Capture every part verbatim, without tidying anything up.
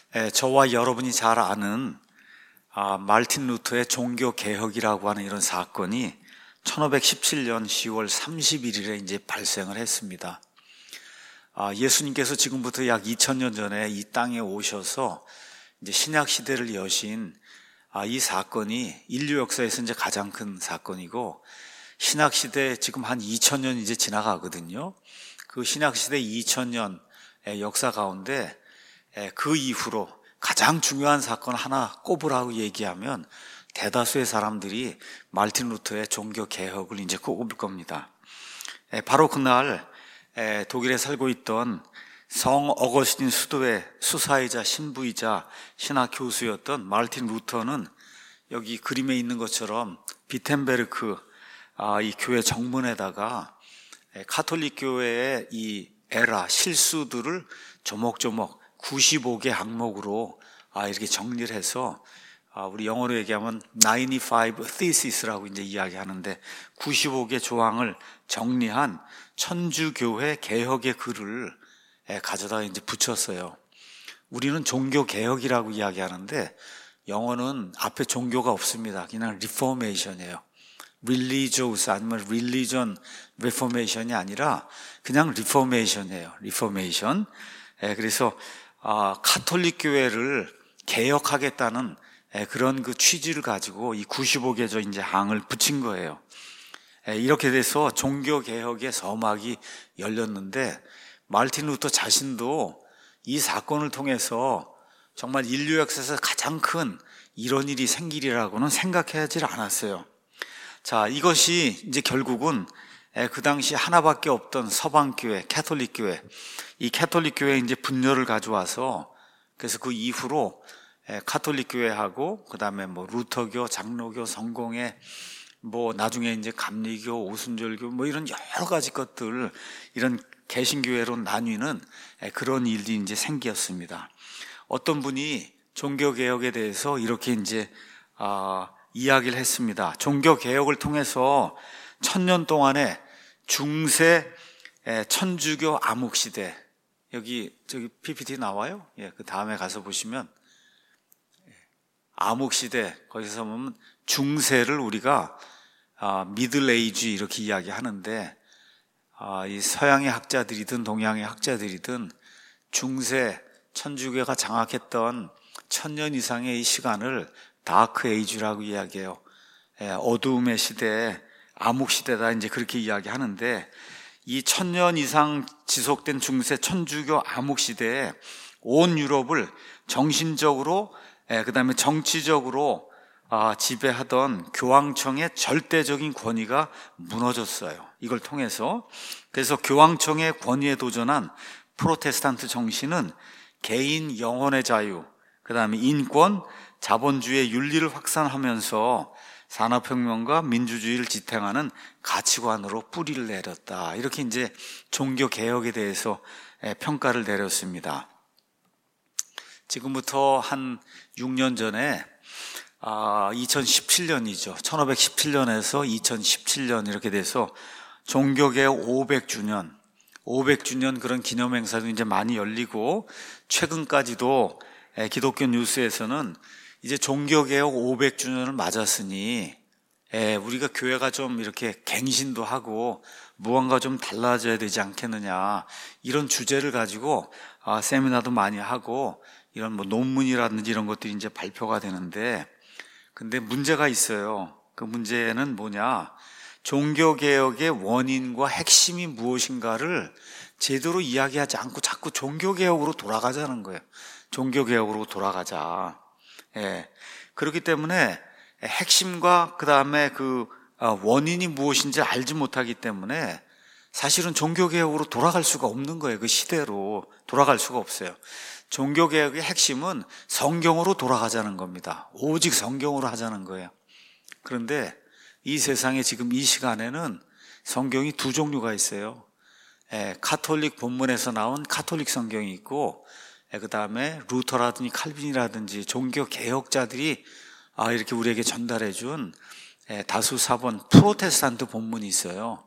예, 저와 여러분이 잘 아는 아, 말틴 루터의 종교개혁이라고 하는 이런 사건이 천오백십칠 년 시월 삼십일 일에 이제 발생을 했습니다. 아, 예수님께서 지금부터 약 이천 년 전에 이 땅에 오셔서 이제 신약 시대를 여신 아, 이 사건이 인류 역사에서 이제 가장 큰 사건이고, 신약 시대 지금 한 이천 년 이제 지나가거든요. 그 신약 시대 이천 년의 역사 가운데 그 이후로 가장 중요한 사건 하나 꼽으라고 얘기하면 대다수의 사람들이 말틴 루터의 종교 개혁을 이제 꼽을 겁니다. 바로 그날 독일에 살고 있던 성 어거스틴 수도의 수사이자 신부이자 신학 교수였던 말틴 루터는 여기 그림에 있는 것처럼 비텐베르크 아, 이 교회 정문에다가 카톨릭 교회의 이 에라 실수들을 조목조목 구십오 개 항목으로 아, 이렇게 정리를 해서 아, 우리 영어로 얘기하면 구십오 thesis라고 이제 이야기하는데 구십오 개 조항을 정리한 천주교회 개혁의 글을 가져다 이제 붙였어요. 우리는 종교 개혁이라고 이야기하는데 영어는 앞에 종교가 없습니다. 그냥 리포메이션이에요. religious 아니면 religion reformation이 아니라 그냥 리포메이션이에요. 리포메이션. 그래서 아, 카톨릭 교회를 개혁하겠다는 그런 그 취지를 가지고 이 구십오 개 저 이제 항을 붙인 거예요. 이렇게 돼서 종교 개혁의 서막이 열렸는데 말틴 루터 자신도 이 사건을 통해서 정말 인류 역사에서 가장 큰 이런 일이 생기리라고는 생각하지 않았어요. 자, 이것이 이제 결국은 그 당시 하나밖에 없던 서방교회, 캐톨릭교회, 이 캐톨릭교회에 이제 분열을 가져와서 그래서 그 이후로 카톨릭교회하고 그 다음에 뭐 루터교, 장로교, 성공회, 뭐 나중에 이제 감리교, 오순절교 뭐 이런 여러 가지 것들 이런 개신교회로 나뉘는 그런 일이 이제 생겼습니다. 어떤 분이 종교개혁에 대해서 이렇게 이제 아, 이야기를 했습니다. 종교개혁을 통해서 천년 동안에 중세 천주교 암흑시대, 여기 저기 피피티 나와요? 예, 그 다음에 가서 보시면 암흑시대, 거기서 보면 중세를 우리가 아, 미들 에이지 이렇게 이야기하는데 아, 이 서양의 학자들이든 동양의 학자들이든 중세 천주교가 장악했던 천년 이상의 이 시간을 다크 에이지라고 이야기해요. 예, 어두움의 시대, 암흑시대다 이제 그렇게 이야기하는데 이 천년 이상 지속된 중세 천주교 암흑시대에 온 유럽을 정신적으로 예, 그 다음에 정치적으로 아, 지배하던 교황청의 절대적인 권위가 무너졌어요. 이걸 통해서. 그래서 교황청의 권위에 도전한 프로테스탄트 정신은 개인 영혼의 자유, 그 다음에 인권, 자본주의의 윤리를 확산하면서 산업혁명과 민주주의를 지탱하는 가치관으로 뿌리를 내렸다. 이렇게 이제 종교개혁에 대해서 평가를 내렸습니다. 지금부터 한 육 년 전에 아, 이천십칠 년이죠. 천오백십칠 년에서 이천십칠 년 이렇게 돼서 종교개혁 오백 주년, 오백 주년 그런 기념행사도 이제 많이 열리고 최근까지도 기독교 뉴스에서는 이제 종교개혁 오백 주년을 맞았으니 우리가 교회가 좀 이렇게 갱신도 하고 무언가 좀 달라져야 되지 않겠느냐 이런 주제를 가지고 세미나도 많이 하고 이런 뭐 논문이라든지 이런 것들이 이제 발표가 되는데 근데 문제가 있어요. 그 문제는 뭐냐? 종교개혁의 원인과 핵심이 무엇인가를 제대로 이야기하지 않고 자꾸 종교개혁으로 돌아가자는 거예요. 종교개혁으로 돌아가자. 예. 그렇기 때문에 핵심과 그 다음에 그 원인이 무엇인지 알지 못하기 때문에 사실은 종교개혁으로 돌아갈 수가 없는 거예요. 그 시대로 돌아갈 수가 없어요. 종교개혁의 핵심은 성경으로 돌아가자는 겁니다. 오직 성경으로 하자는 거예요. 그런데 이 세상에 지금 이 시간에는 성경이 두 종류가 있어요. 예, 카톨릭 본문에서 나온 카톨릭 성경이 있고 예, 그 다음에 루터라든지 칼빈이라든지 종교개혁자들이 아, 이렇게 우리에게 전달해 준 예, 다수 사본 프로테스탄트 본문이 있어요.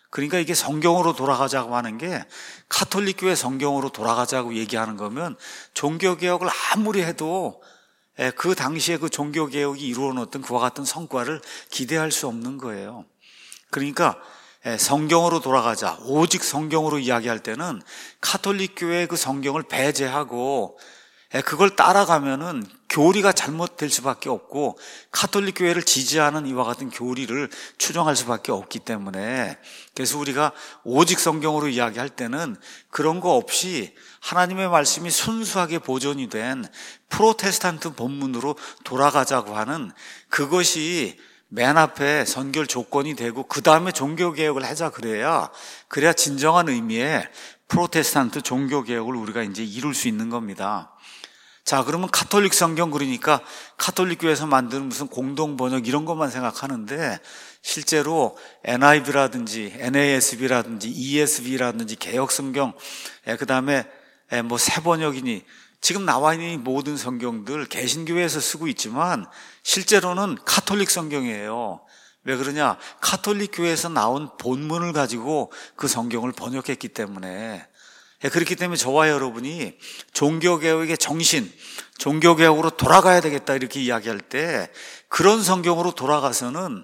그러니까 이게 성경으로 돌아가자고 하는 게 가톨릭 교회 성경으로 돌아가자고 얘기하는 거면 종교개혁을 아무리 해도 그 당시에 그 종교개혁이 이루어놓았던 그와 같은 성과를 기대할 수 없는 거예요. 그러니까 성경으로 돌아가자, 오직 성경으로 이야기할 때는 가톨릭 교회의 그 성경을 배제하고 그걸 따라가면은 교리가 잘못될 수밖에 없고 가톨릭 교회를 지지하는 이와 같은 교리를 추정할 수밖에 없기 때문에, 그래서 우리가 오직 성경으로 이야기할 때는 그런 거 없이 하나님의 말씀이 순수하게 보존이 된 프로테스탄트 본문으로 돌아가자고 하는 그것이 맨 앞에 선결 조건이 되고 그 다음에 종교개혁을 하자 그래야 그래야 진정한 의미의 프로테스탄트 종교개혁을 우리가 이제 이룰 수 있는 겁니다. 자, 그러면 가톨릭 성경, 그러니까 가톨릭 교회에서 만드는 무슨 공동 번역 이런 것만 생각하는데 실제로 엔아이브이라든지 엔에이에스비라든지 이에스비라든지 개혁 성경, 그 다음에 뭐 새 번역이니 지금 나와 있는 이 모든 성경들 개신교회에서 쓰고 있지만 실제로는 가톨릭 성경이에요. 왜 그러냐? 가톨릭 교회에서 나온 본문을 가지고 그 성경을 번역했기 때문에. 그렇기 때문에 저와 여러분이 종교개혁의 정신, 종교개혁으로 돌아가야 되겠다 이렇게 이야기할 때 그런 성경으로 돌아가서는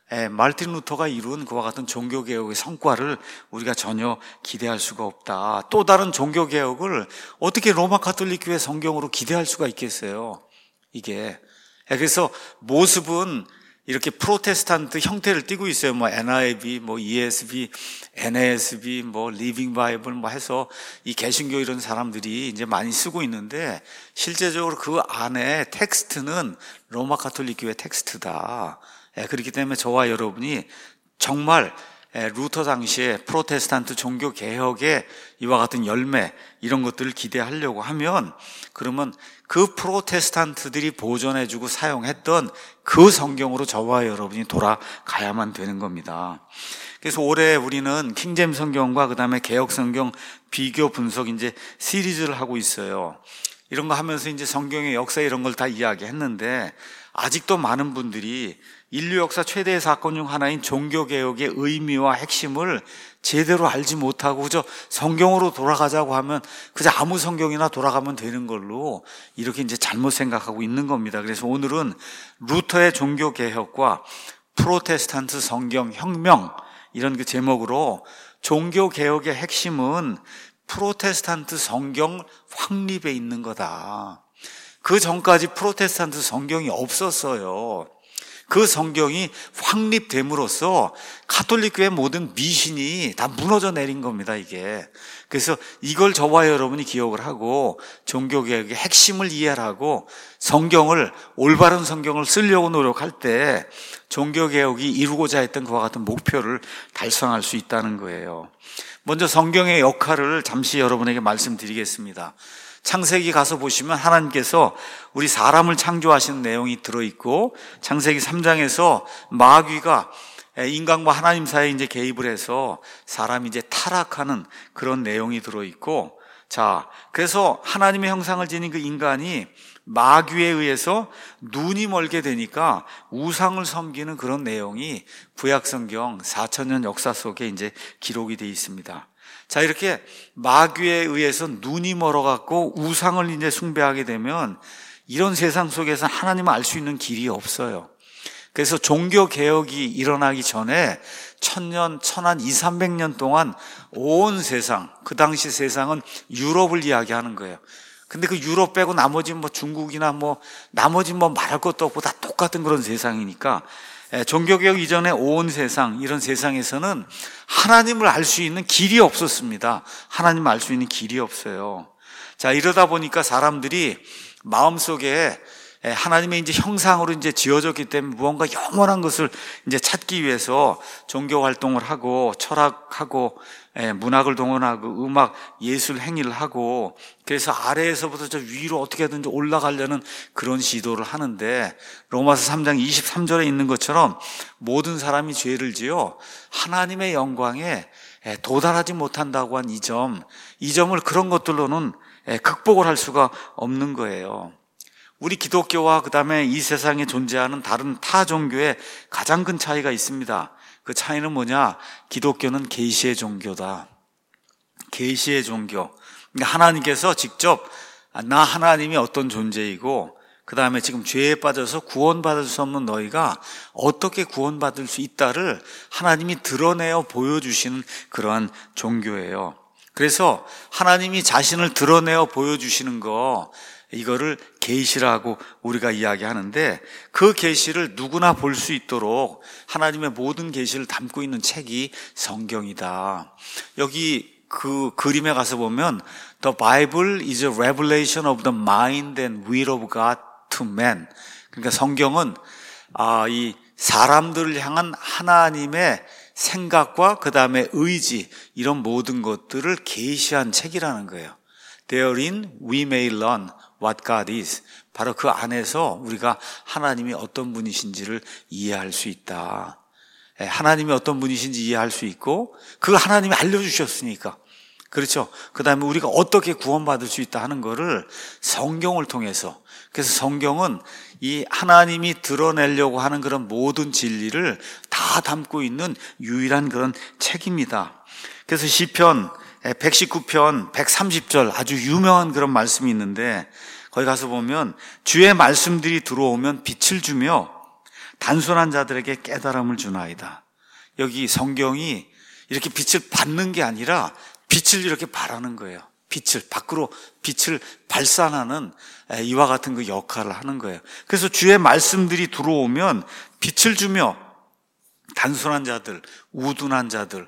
말틴 루터가 이룬 그와 같은 종교개혁의 성과를 우리가 전혀 기대할 수가 없다. 또 다른 종교개혁을 어떻게 로마 가톨릭 교회 성경으로 기대할 수가 있겠어요, 이게. 그래서 모습은 이렇게 프로테스탄트 형태를 띠고 있어요. 뭐 엔아이브이, 뭐 이에스비, 엔에이에스비, 뭐 리빙 바이블 뭐 해서 이 개신교 이런 사람들이 이제 많이 쓰고 있는데 실제적으로 그 안에 텍스트는 로마 가톨릭 교회 텍스트다. 그렇기 때문에 저와 여러분이 정말 루터 당시에 프로테스탄트 종교 개혁의 이와 같은 열매 이런 것들을 기대하려고 하면 그러면 그 프로테스탄트들이 보존해주고 사용했던 그 성경으로 저와 여러분이 돌아가야만 되는 겁니다. 그래서 올해 우리는 킹제임스 성경과 그 다음에 개혁 성경 비교 분석 이제 시리즈를 하고 있어요. 이런 거 하면서 이제 성경의 역사 이런 걸 다 이야기했는데 아직도 많은 분들이 인류 역사 최대의 사건 중 하나인 종교개혁의 의미와 핵심을 제대로 알지 못하고 그저 성경으로 돌아가자고 하면 그저 아무 성경이나 돌아가면 되는 걸로 이렇게 이제 잘못 생각하고 있는 겁니다. 그래서 오늘은 루터의 종교개혁과 프로테스탄트 성경 혁명 이런 그 제목으로 종교개혁의 핵심은 프로테스탄트 성경 확립에 있는 거다. 그 전까지 프로테스탄트 성경이 없었어요. 그 성경이 확립됨으로써 가톨릭 교회 모든 미신이 다 무너져 내린 겁니다, 이게. 그래서 이걸 저와 여러분이 기억을 하고 종교개혁의 핵심을 이해하고 성경을, 올바른 성경을 쓰려고 노력할 때 종교개혁이 이루고자 했던 그와 같은 목표를 달성할 수 있다는 거예요. 먼저 성경의 역할을 잠시 여러분에게 말씀드리겠습니다. 창세기 가서 보시면 하나님께서 우리 사람을 창조하시는 내용이 들어있고 창세기 삼 장에서 마귀가 인간과 하나님 사이에 이제 개입을 해서 사람이 이제 타락하는 그런 내용이 들어있고, 자, 그래서 하나님의 형상을 지닌 그 인간이 마귀에 의해서 눈이 멀게 되니까 우상을 섬기는 그런 내용이 구약성경 사천 년 역사 속에 이제 기록이 되어 있습니다. 자, 이렇게 마귀에 의해서 눈이 멀어갖고 우상을 이제 숭배하게 되면 이런 세상 속에서 하나님을 알 수 있는 길이 없어요. 그래서 종교개혁이 일어나기 전에 천년, 천한 이삼백 년 동안 온 세상, 그 당시 세상은 유럽을 이야기하는 거예요. 근데 그 유럽 빼고 나머지 뭐 중국이나 뭐 나머지 뭐 말할 것도 없고 다 똑같은 그런 세상이니까 종교개혁 이전에 온 세상, 이런 세상에서는 하나님을 알 수 있는 길이 없었습니다. 하나님을 알 수 있는 길이 없어요. 자, 이러다 보니까 사람들이 마음속에 하나님의 이제 형상으로 이제 지어졌기 때문에 무언가 영원한 것을 이제 찾기 위해서 종교 활동을 하고 철학하고 문학을 동원하고 음악, 예술 행위를 하고 그래서 아래에서부터 저 위로 어떻게든지 올라가려는 그런 시도를 하는데 로마서 삼 장 이십삼 절에 있는 것처럼 모든 사람이 죄를 지어 하나님의 영광에 도달하지 못한다고 한 이 점, 이 점을 그런 것들로는 극복을 할 수가 없는 거예요. 우리 기독교와 그 다음에 이 세상에 존재하는 다른 타 종교의 가장 큰 차이가 있습니다. 그 차이는 뭐냐? 기독교는 계시의 종교다. 계시의 종교. 그러니까 하나님께서 직접 나 하나님이 어떤 존재이고 그 다음에 지금 죄에 빠져서 구원받을 수 없는 너희가 어떻게 구원받을 수 있다를 하나님이 드러내어 보여주시는 그러한 종교예요. 그래서 하나님이 자신을 드러내어 보여주시는 거, 이거를 계시라고 우리가 이야기하는데, 그 계시를 누구나 볼 수 있도록 하나님의 모든 계시를 담고 있는 책이 성경이다. 여기 그 그림에 가서 보면 The Bible is a revelation of the mind and will of God to man. 그러니까 성경은 아, 이 사람들을 향한 하나님의 생각과 그 다음에 의지, 이런 모든 것들을 계시한 책이라는 거예요. Therein we may learn what God is. 바로 그 안에서 우리가 하나님이 어떤 분이신지를 이해할 수 있다. 하나님이 어떤 분이신지 이해할 수 있고, 그 하나님이 알려주셨으니까. 그렇죠. 그 다음에 우리가 어떻게 구원받을 수 있다 하는 거를 성경을 통해서, 그래서 성경은 이 하나님이 드러내려고 하는 그런 모든 진리를 다 담고 있는 유일한 그런 책입니다. 그래서 시편 백십구 편 백삼십 절 아주 유명한 그런 말씀이 있는데, 거기 가서 보면 주의 말씀들이 들어오면 빛을 주며 단순한 자들에게 깨달음을 주나이다. 여기 성경이 이렇게 빛을 받는 게 아니라 빛을 이렇게 발하는 거예요. 빛을, 밖으로 빛을 발산하는 이와 같은 그 역할을 하는 거예요. 그래서 주의 말씀들이 들어오면 빛을 주며 단순한 자들, 우둔한 자들,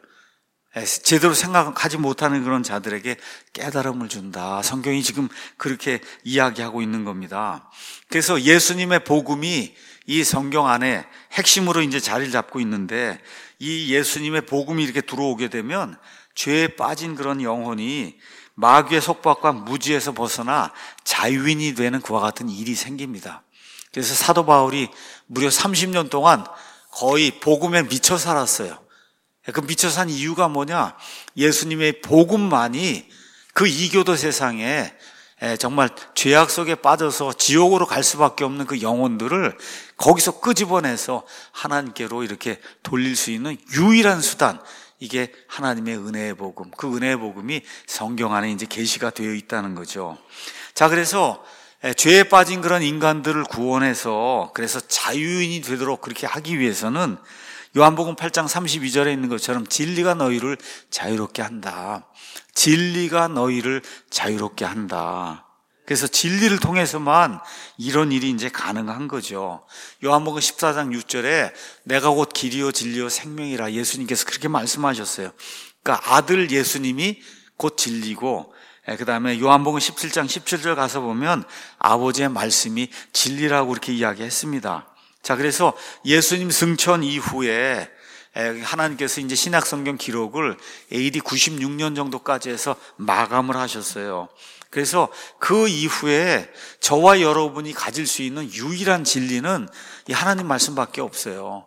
제대로 생각하지 못하는 그런 자들에게 깨달음을 준다. 성경이 지금 그렇게 이야기하고 있는 겁니다. 그래서 예수님의 복음이 이 성경 안에 핵심으로 이제 자리를 잡고 있는데, 이 예수님의 복음이 이렇게 들어오게 되면 죄에 빠진 그런 영혼이 마귀의 속박과 무지에서 벗어나 자유인이 되는 그와 같은 일이 생깁니다. 그래서 사도 바울이 무려 삼십 년 동안 거의 복음에 미쳐 살았어요. 그 미쳐 산 이유가 뭐냐? 예수님의 복음만이 그 이교도 세상에 정말 죄악 속에 빠져서 지옥으로 갈 수밖에 없는 그 영혼들을 거기서 끄집어내서 하나님께로 이렇게 돌릴 수 있는 유일한 수단, 이게 하나님의 은혜의 복음, 그 은혜의 복음이 성경 안에 이제 계시가 되어 있다는 거죠. 자, 그래서 죄에 빠진 그런 인간들을 구원해서 그래서 자유인이 되도록 그렇게 하기 위해서는 요한복음 팔 장 삼십이 절에 있는 것처럼 진리가 너희를 자유롭게 한다. 진리가 너희를 자유롭게 한다. 그래서 진리를 통해서만 이런 일이 이제 가능한 거죠. 요한복음 십사 장 육 절에 내가 곧 길이요 진리요 생명이라 예수님께서 그렇게 말씀하셨어요. 그러니까 아들 예수님이 곧 진리고, 그 다음에 요한복음 십칠 장 십칠 절 가서 보면 아버지의 말씀이 진리라고 그렇게 이야기했습니다. 자, 그래서 예수님 승천 이후에 하나님께서 이제 신약 성경 기록을 에이디 구십육 년 정도까지 해서 마감을 하셨어요. 그래서 그 이후에 저와 여러분이 가질 수 있는 유일한 진리는 이 하나님 말씀밖에 없어요.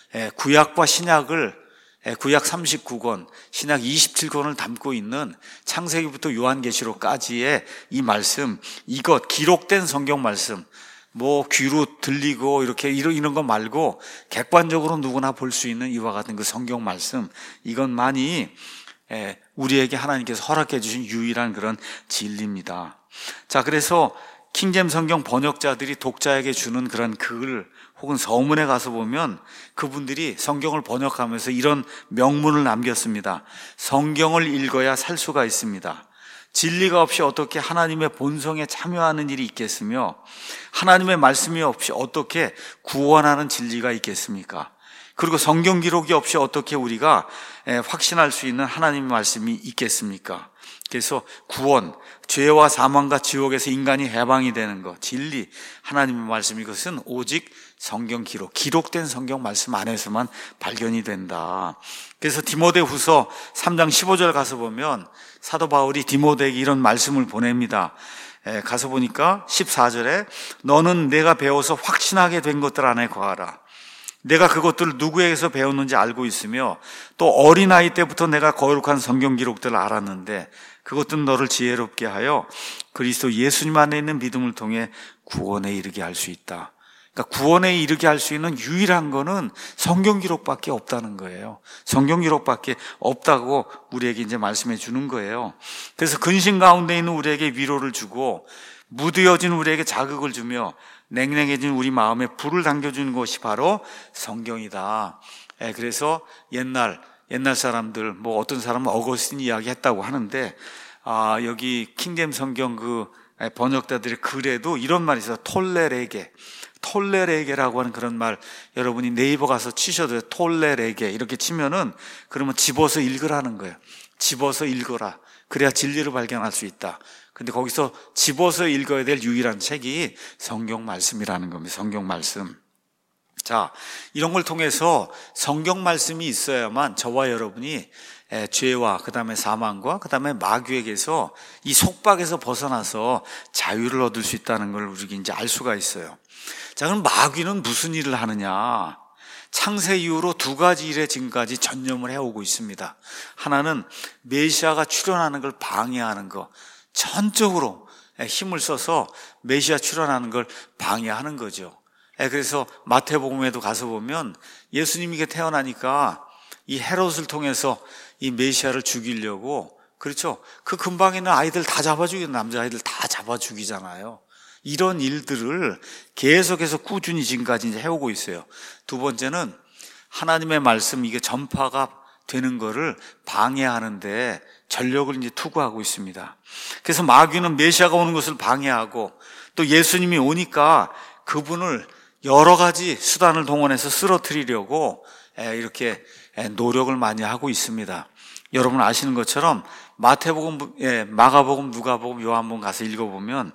구약과 신약을, 구약 삼십구 권, 신약 이십칠 권을 담고 있는 창세기부터 요한계시록까지의 이 말씀, 이것 기록된 성경 말씀, 뭐 귀로 들리고 이렇게 이런 이런 거 말고 객관적으로 누구나 볼 수 있는 이와 같은 그 성경 말씀, 이것만이 우리에게 하나님께서 허락해 주신 유일한 그런 진리입니다. 자, 그래서 킹잼 성경 번역자들이 독자에게 주는 그런 글 혹은 서문에 가서 보면 그분들이 성경을 번역하면서 이런 명문을 남겼습니다. 성경을 읽어야 살 수가 있습니다. 진리가 없이 어떻게 하나님의 본성에 참여하는 일이 있겠으며, 하나님의 말씀이 없이 어떻게 구원하는 진리가 있겠습니까? 그리고 성경 기록이 없이 어떻게 우리가 확신할 수 있는 하나님의 말씀이 있겠습니까? 그래서 구원, 죄와 사망과 지옥에서 인간이 해방이 되는 것, 진리, 하나님의 말씀, 이것은 오직 성경 기록, 기록된 성경 말씀 안에서만 발견이 된다. 그래서 디모데후서 삼 장 십오 절 가서 보면 사도 바울이 디모데에게 이런 말씀을 보냅니다. 가서 보니까 십사 절에 너는 내가 배워서 확신하게 된 것들 안에 거하라. 내가 그것들을 누구에게서 배웠는지 알고 있으며 또 어린아이 때부터 내가 거룩한 성경 기록들을 알았는데 그것들은 너를 지혜롭게 하여 그리스도 예수님 안에 있는 믿음을 통해 구원에 이르게 할 수 있다. 그러니까 구원에 이르게 할 수 있는 유일한 거는 성경 기록밖에 없다는 거예요. 성경 기록밖에 없다고 우리에게 이제 말씀해 주는 거예요. 그래서 근심 가운데 있는 우리에게 위로를 주고 무뎌진 우리에게 자극을 주며 냉랭해진 우리 마음에 불을 당겨주는 것이 바로 성경이다. 예, 그래서 옛날 옛날 사람들, 뭐 어떤 사람은 어거스틴 이야기 했다고 하는데, 아, 여기 킹잼 성경 그 번역자들의 글에도 이런 말이 있어요. 톨레레게. 톨레레게라고 하는 그런 말, 여러분이 네이버 가서 치셔도 돼요. 톨레레게. 이렇게 치면은, 그러면 집어서 읽으라는 거예요. 집어서 읽어라. 그래야 진리를 발견할 수 있다. 근데 거기서 집어서 읽어야 될 유일한 책이 성경 말씀이라는 겁니다. 성경 말씀. 자, 이런 걸 통해서 성경 말씀이 있어야만 저와 여러분이 죄와 그 다음에 사망과 그 다음에 마귀에게서 이 속박에서 벗어나서 자유를 얻을 수 있다는 걸 우리가 이제 알 수가 있어요. 자, 그럼 마귀는 무슨 일을 하느냐? 창세 이후로 두 가지 일에 지금까지 전념을 해오고 있습니다. 하나는 메시아가 출현하는 걸 방해하는 거, 전적으로 힘을 써서 메시아 출현하는 걸 방해하는 거죠. 그래서 마태복음에도 가서 보면 예수님이 태어나니까 이 헤롯을 통해서 이 메시아를 죽이려고, 그렇죠? 그 근방에 있는 아이들 다 잡아 죽이는, 남자아이들 다 잡아 죽이잖아요. 이런 일들을 계속해서 꾸준히 지금까지 이제 해오고 있어요. 두 번째는 하나님의 말씀, 이게 전파가 되는 거를 방해하는데 전력을 이제 투구하고 있습니다. 그래서 마귀는 메시아가 오는 것을 방해하고, 또 예수님이 오니까 그분을 여러 가지 수단을 동원해서 쓰러뜨리려고 이렇게 노력을 많이 하고 있습니다. 여러분 아시는 것처럼 마태복음, 마가복음, 누가복음, 요한복음 가서 읽어보면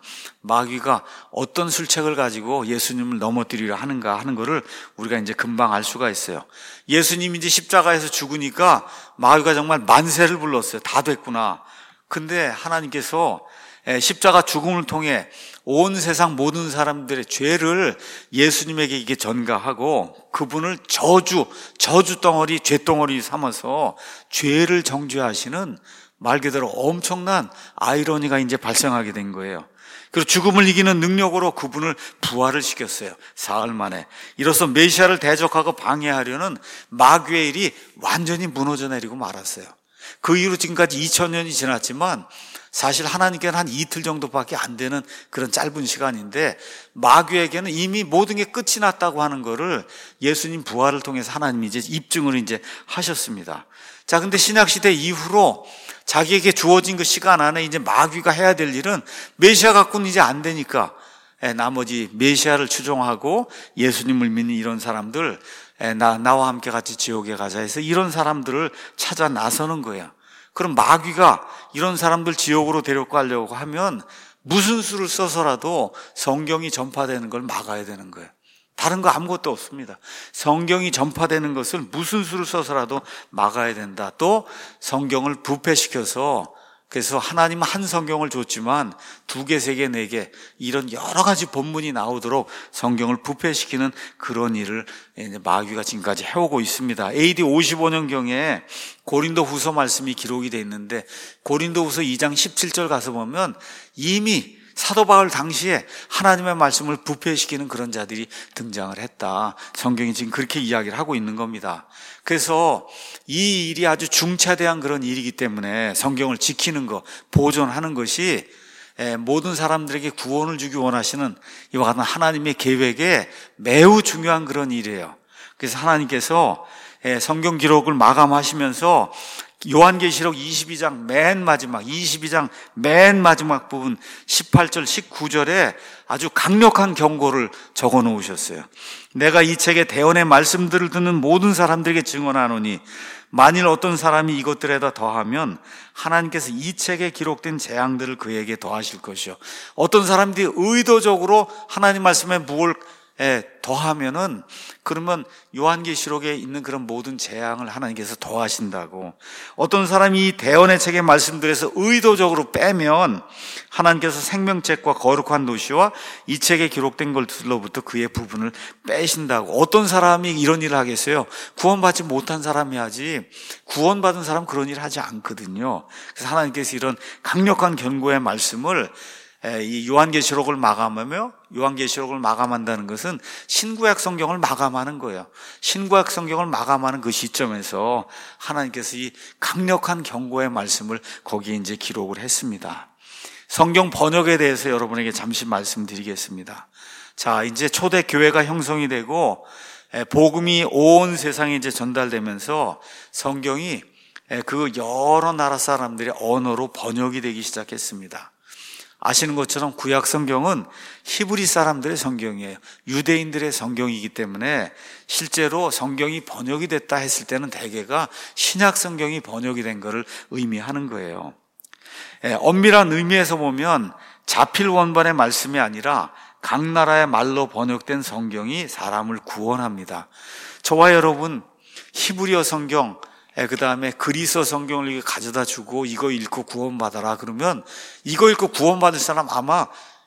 마귀가 어떤 술책을 가지고 예수님을 넘어뜨리려 하는가 하는 거를 우리가 이제 금방 알 수가 있어요. 예수님이 이제 십자가에서 죽으니까 마귀가 정말 만세를 불렀어요. 다 됐구나. 근데 하나님께서 십자가 죽음을 통해 온 세상 모든 사람들의 죄를 예수님에게 이게 전가하고 그분을 저주, 저주 덩어리, 죄 덩어리 삼아서 죄를 정죄하시는 말 그대로 엄청난 아이러니가 이제 발생하게 된 거예요. 그리고 죽음을 이기는 능력으로 그분을 부활을 시켰어요. 사흘 만에. 이로써 메시아를 대적하고 방해하려는 마귀의 일이 완전히 무너져 내리고 말았어요. 그 이후로 지금까지 이천 년이 지났지만 사실 하나님께는 한 이틀 정도밖에 안 되는 그런 짧은 시간인데 마귀에게는 이미 모든 게 끝이 났다고 하는 거를 예수님 부활을 통해서 하나님이 이제 입증을 이제 하셨습니다. 자, 근데 신약시대 이후로 자기에게 주어진 그 시간 안에 이제 마귀가 해야 될 일은 메시아 갖고는 이제 안 되니까 나머지 메시아를 추종하고 예수님을 믿는 이런 사람들, 나, 나와 함께 같이 지옥에 가자 해서 이런 사람들을 찾아 나서는 거야. 그럼 마귀가 이런 사람들 지옥으로 데려가려고 하면 무슨 수를 써서라도 성경이 전파되는 걸 막아야 되는 거예요. 다른 거 아무것도 없습니다. 성경이 전파되는 것을 무슨 수를 써서라도 막아야 된다. 또 성경을 부패시켜서, 그래서 하나님은 한 성경을 줬지만 두 개, 세 개, 네 개 이런 여러 가지 본문이 나오도록 성경을 부패시키는 그런 일을 마귀가 지금까지 해오고 있습니다. 에이디 오십오 년경에 고린도 후서 말씀이 기록이 되어 있는데 고린도 후서 이 장 십칠 절 가서 보면 이미 사도 바울 당시에 하나님의 말씀을 부패시키는 그런 자들이 등장을 했다. 성경이 지금 그렇게 이야기를 하고 있는 겁니다. 그래서 이 일이 아주 중차대한 그런 일이기 때문에 성경을 지키는 것, 보존하는 것이 모든 사람들에게 구원을 주기 원하시는 이와 같은 하나님의 계획에 매우 중요한 그런 일이에요. 그래서 하나님께서 성경 기록을 마감하시면서 요한계시록 이십이 장 맨 마지막, 이십이 장 맨 마지막 부분 십팔 절, 십구 절에 아주 강력한 경고를 적어 놓으셨어요. 내가 이 책의 대언의 말씀들을 듣는 모든 사람들에게 증언하노니 만일 어떤 사람이 이것들에다 더하면 하나님께서 이 책에 기록된 재앙들을 그에게 더하실 것이요. 어떤 사람들이 의도적으로 하나님 말씀에 무엇을 더하면은 그러면 요한계시록에 있는 그런 모든 재앙을 하나님께서 더하신다고. 어떤 사람이 이 대언의 책의 말씀들에서 의도적으로 빼면 하나님께서 생명책과 거룩한 도시와 이 책에 기록된 것들로부터 그의 부분을 빼신다고. 어떤 사람이 이런 일을 하겠어요? 구원받지 못한 사람이 하지 구원받은 사람 그런 일을 하지 않거든요. 그래서 하나님께서 이런 강력한 경고의 말씀을 이 요한계시록을 마감하며, 요한계시록을 마감한다는 것은 신구약 성경을 마감하는 거예요. 신구약 성경을 마감하는 그 시점에서 하나님께서 이 강력한 경고의 말씀을 거기에 이제 기록을 했습니다. 성경 번역에 대해서 여러분에게 잠시 말씀드리겠습니다. 자, 이제 초대 교회가 형성이 되고 복음이 온 세상에 이제 전달되면서 성경이 그 여러 나라 사람들의 언어로 번역이 되기 시작했습니다. 아시는 것처럼 구약 성경은 히브리 사람들의 성경이에요. 유대인들의 성경이기 때문에 실제로 성경이 번역이 됐다 했을 때는 대개가 신약 성경이 번역이 된 것을 의미하는 거예요. 예, 엄밀한 의미에서 보면 자필 원본의 말씀이 아니라 각 나라의 말로 번역된 성경이 사람을 구원합니다. 저와 여러분 히브리어 성경, 그 다음에 그리스어 성경을 가져다 주고 이거 읽고 구원받아라 그러면 이거 읽고 구원받을 사람 아마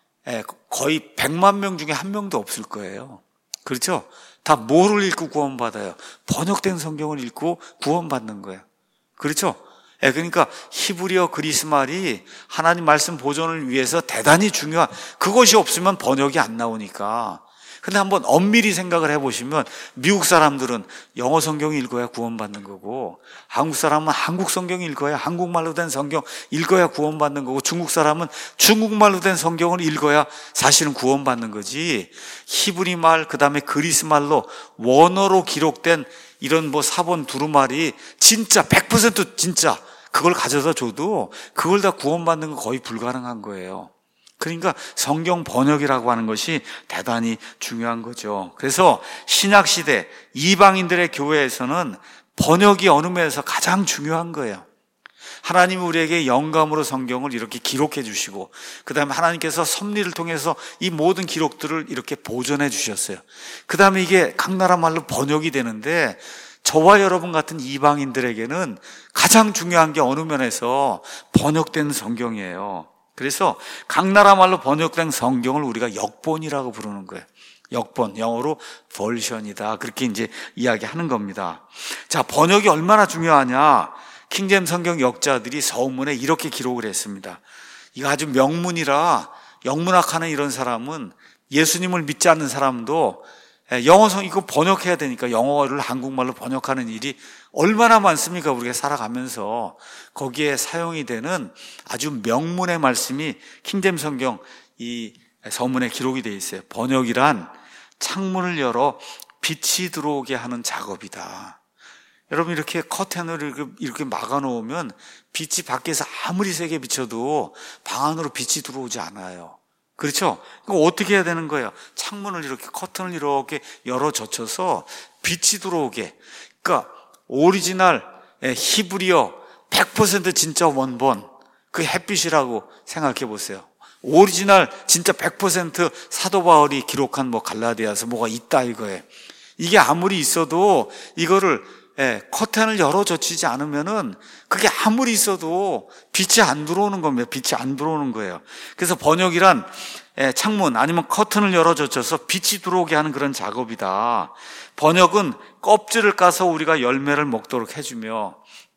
거의 백만 명 중에 한 명도 없을 거예요. 그렇죠? 다 뭐를 읽고 구원받아요? 번역된 성경을 읽고 구원받는 거예요. 그렇죠? 그러니까 히브리어 그리스 말이 하나님 말씀 보존을 위해서 대단히 중요한, 그것이 없으면 번역이 안 나오니까. 근데 한번 엄밀히 생각을 해보시면 미국 사람들은 영어 성경 읽어야 구원받는 거고, 한국 사람은 한국 성경 읽어야, 한국말로 된 성경 읽어야 구원받는 거고, 중국 사람은 중국말로 된 성경을 읽어야 사실은 구원받는 거지. 히브리 말, 그 다음에 그리스 말로 원어로 기록된 이런 뭐 사본 두루마리 진짜 백 퍼센트 진짜 그걸 가져다 줘도 그걸 다 구원받는 건 거의 불가능한 거예요. 그러니까 성경 번역이라고 하는 것이 대단히 중요한 거죠. 그래서 신약시대 이방인들의 교회에서는 번역이 어느 면에서 가장 중요한 거예요. 하나님이 우리에게 영감으로 성경을 이렇게 기록해 주시고, 그 다음에 하나님께서 섭리를 통해서 이 모든 기록들을 이렇게 보존해 주셨어요. 그 다음에 이게 각 나라 말로 번역이 되는데, 저와 여러분 같은 이방인들에게는 가장 중요한 게 어느 면에서 번역된 성경이에요. 그래서 각 나라 말로 번역된 성경을 우리가 역본이라고 부르는 거예요. 역본, 영어로 version이다. 그렇게 이제 이야기하는 겁니다. 자, 번역이 얼마나 중요하냐? 킹제임스 성경 역자들이 서문에 이렇게 기록을 했습니다. 이거 아주 명문이라 영문학하는 이런 사람은, 예수님을 믿지 않는 사람도 영어성 이거 번역해야 되니까 영어를 한국말로 번역하는 일이 얼마나 많습니까? 우리가 살아가면서 거기에 사용이 되는 아주 명문의 말씀이 킹제임스 성경 이 서문에 기록이 되어 있어요. 번역이란 창문을 열어 빛이 들어오게 하는 작업이다. 여러분, 이렇게 커튼을 이렇게 막아놓으면 빛이 밖에서 아무리 세게 비춰도 방 안으로 빛이 들어오지 않아요. 그렇죠? 그럼 어떻게 해야 되는 거예요? 창문을 이렇게, 커튼을 이렇게 열어 젖혀서 빛이 들어오게. 그러니까 오리지널 히브리어 백 퍼센트 진짜 원본, 그 햇빛이라고 생각해 보세요. 오리지널 진짜 백 퍼센트 사도 바울이 기록한 뭐 갈라디아서 뭐가 있다 이거예요. 이게 아무리 있어도 이거를 예, 커튼을 열어 젖히지 않으면은 그게 아무리 있어도 빛이 안 들어오는 겁니다. 빛이 안 들어오는 거예요. 그래서 번역이란 예, 창문 아니면 커튼을 열어 젖혀서 빛이 들어오게 하는 그런 작업이다. 번역은 껍질을 까서 우리가 열매를 먹도록 해주며,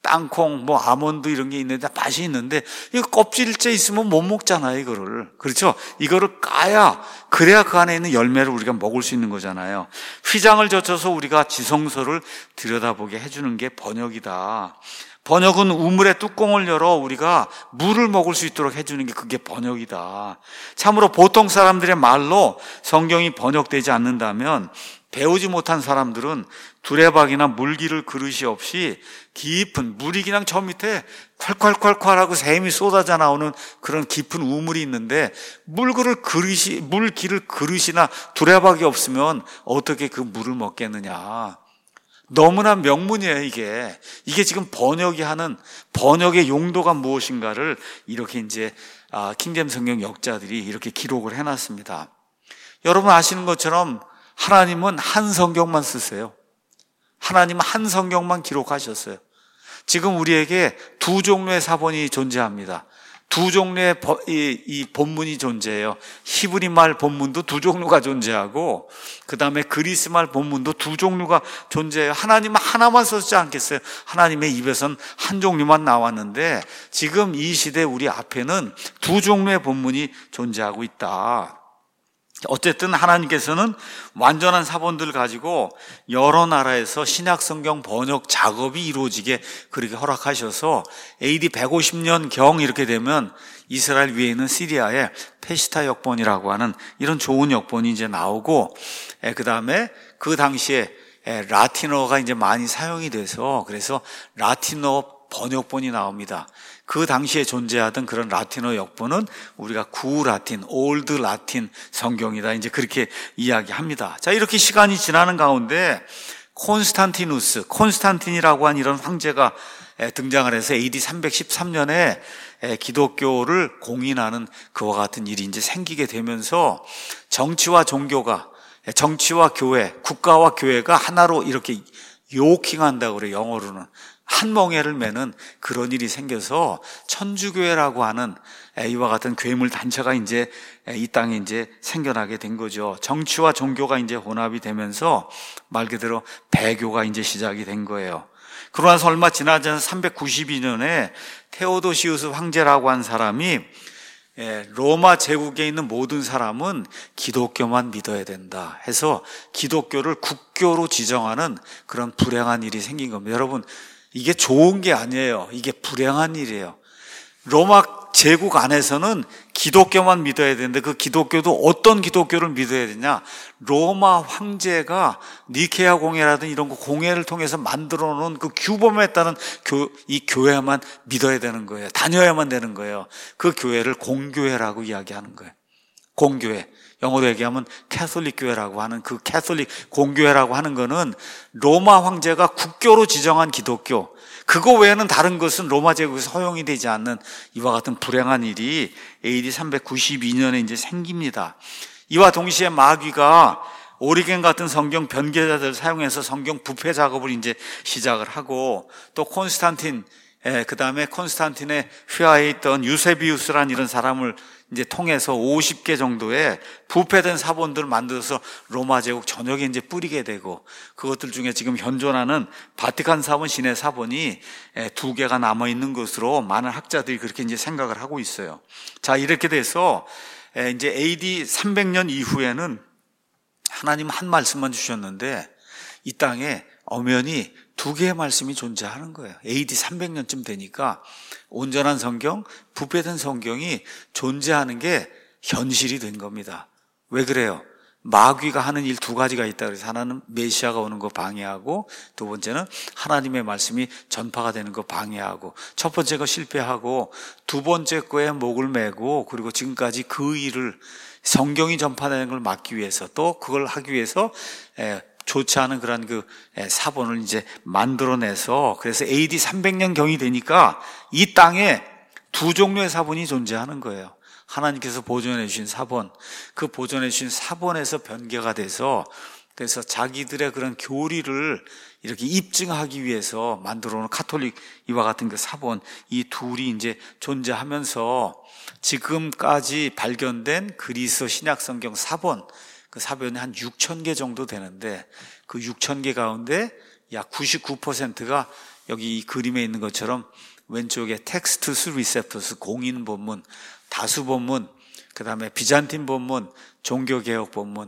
땅콩, 뭐 아몬드 이런 게 있는데 맛이 있는데 이거 껍질째 있으면 못 먹잖아요, 이거를. 그렇죠? 이거를 까야, 그래야 그 안에 있는 열매를 우리가 먹을 수 있는 거잖아요. 휘장을 젖혀서 우리가 지성소를 들여다보게 해주는 게 번역이다. 번역은 우물의 뚜껑을 열어 우리가 물을 먹을 수 있도록 해주는 게 그게 번역이다. 참으로 보통 사람들의 말로 성경이 번역되지 않는다면 배우지 못한 사람들은 두레박이나 물기를 그릇이 없이 깊은 물이 그냥 저 밑에 콸콸콸콸 하고 샘이 쏟아져 나오는 그런 깊은 우물이 있는데, 물그릇 그릇이, 물기를 그릇이나 두레박이 없으면 어떻게 그 물을 먹겠느냐. 너무나 명문이에요, 이게. 이게 지금 번역이 하는 번역의 용도가 무엇인가를 이렇게 이제 아, 킹제임스 성경 역자들이 이렇게 기록을 해놨습니다. 여러분 아시는 것처럼 하나님은 한 성경만 쓰세요. 하나님은 한 성경만 기록하셨어요. 지금 우리에게 두 종류의 사본이 존재합니다. 두 종류의 이, 이 본문이 존재해요. 히브리 말 본문도 두 종류가 존재하고, 그 다음에 그리스 말 본문도 두 종류가 존재해요. 하나님은 하나만 썼지 않겠어요? 하나님의 입에선 한 종류만 나왔는데, 지금 이 시대 우리 앞에는 두 종류의 본문이 존재하고 있다. 어쨌든 하나님께서는 완전한 사본들을 가지고 여러 나라에서 신약성경 번역 작업이 이루어지게 그렇게 허락하셔서 에이디 백오십 년경 이렇게 되면 이스라엘 위에 있는 시리아에 페시타 역본이라고 하는 이런 좋은 역본이 이제 나오고, 그 다음에 그 당시에 라틴어가 이제 많이 사용이 돼서 그래서 라틴어 번역본이 나옵니다. 그 당시에 존재하던 그런 라틴어 역본은 우리가 구라틴, 올드 라틴 성경이다. 이제 그렇게 이야기합니다. 자, 이렇게 시간이 지나는 가운데 콘스탄티누스, 콘스탄틴이라고 한 이런 황제가 등장을 해서 에이디 삼백십삼 년에 기독교를 공인하는 그와 같은 일이 이제 생기게 되면서 정치와 종교가, 정치와 교회, 국가와 교회가 하나로 이렇게 요킹한다고 그래요. 영어로는. 한 멍에를 매는 그런 일이 생겨서 천주교회라고 하는 이와 같은 괴물 단체가 이제 이 땅에 이제 생겨나게 된 거죠. 정치와 종교가 이제 혼합이 되면서 말 그대로 배교가 이제 시작이 된 거예요. 그러고 나서 얼마 지나지 않아서 삼백구십이 년에 테오도시우스 황제라고 한 사람이 로마 제국에 있는 모든 사람은 기독교만 믿어야 된다 해서 기독교를 국교로 지정하는 그런 불행한 일이 생긴 겁니다. 여러분, 이게 좋은 게 아니에요. 이게 불행한 일이에요. 로마 제국 안에서는 기독교만 믿어야 되는데 그 기독교도 어떤 기독교를 믿어야 되냐? 로마 황제가 니케아 공회라든 이런 거 공회를 통해서 만들어 놓은 그 규범에 따른 교, 이 교회만 믿어야 되는 거예요. 다녀야만 되는 거예요. 그 교회를 공교회라고 이야기하는 거예요. 공교회. 영어로 얘기하면 캐톨릭 교회라고 하는 그 캐톨릭 공교회라고 하는 거는 로마 황제가 국교로 지정한 기독교, 그거 외에는 다른 것은 로마 제국에서 허용이 되지 않는 이와 같은 불행한 일이 에이디 삼백구십이 년에 이제 생깁니다. 이와 동시에 마귀가 오리겐 같은 성경 변개자들을 사용해서 성경 부패 작업을 이제 시작을 하고, 또 콘스탄틴, 예, 그 다음에 콘스탄틴의 휘하에 있던 유세비우스라는 이런 사람을 이제 통해서 오십 개 정도의 부패된 사본들을 만들어서 로마 제국 전역에 이제 뿌리게 되고, 그것들 중에 지금 현존하는 바티칸 사본, 시내 사본이 두 개가 남아 있는 것으로 많은 학자들이 그렇게 이제 생각을 하고 있어요. 자, 이렇게 돼서 이제 에이디 삼백 년 이후에는 하나님 한 말씀만 주셨는데 이 땅에 엄연히 두 개의 말씀이 존재하는 거예요. 에이디 삼백 년쯤 되니까 온전한 성경, 부패된 성경이 존재하는 게 현실이 된 겁니다. 왜 그래요? 마귀가 하는 일 두 가지가 있다 그래서 하나는 메시아가 오는 거 방해하고, 두 번째는 하나님의 말씀이 전파가 되는 거 방해하고, 첫 번째 거 실패하고 두 번째 거에 목을 매고, 그리고 지금까지 그 일을 성경이 전파되는 걸 막기 위해서, 또 그걸 하기 위해서 좋지 않은 그런 그 사본을 이제 만들어내서, 그래서 에이디 삼백 년경이 되니까 이 땅에 두 종류의 사본이 존재하는 거예요. 하나님께서 보존해 주신 사본, 그 보존해 주신 사본에서 변개가 돼서, 그래서 자기들의 그런 교리를 이렇게 입증하기 위해서 만들어 놓은 카톨릭 이와 같은 그 사본, 이 둘이 이제 존재하면서 지금까지 발견된 그리스 신약 성경 사본, 그 사본이 한 육천 개 정도 되는데, 그 육천 개 가운데 약 구십구 퍼센트가 여기 이 그림에 있는 것처럼 왼쪽에 텍스트스 리셉터스, 공인 본문, 다수 본문, 그 다음에 비잔틴 본문, 종교개혁 본문,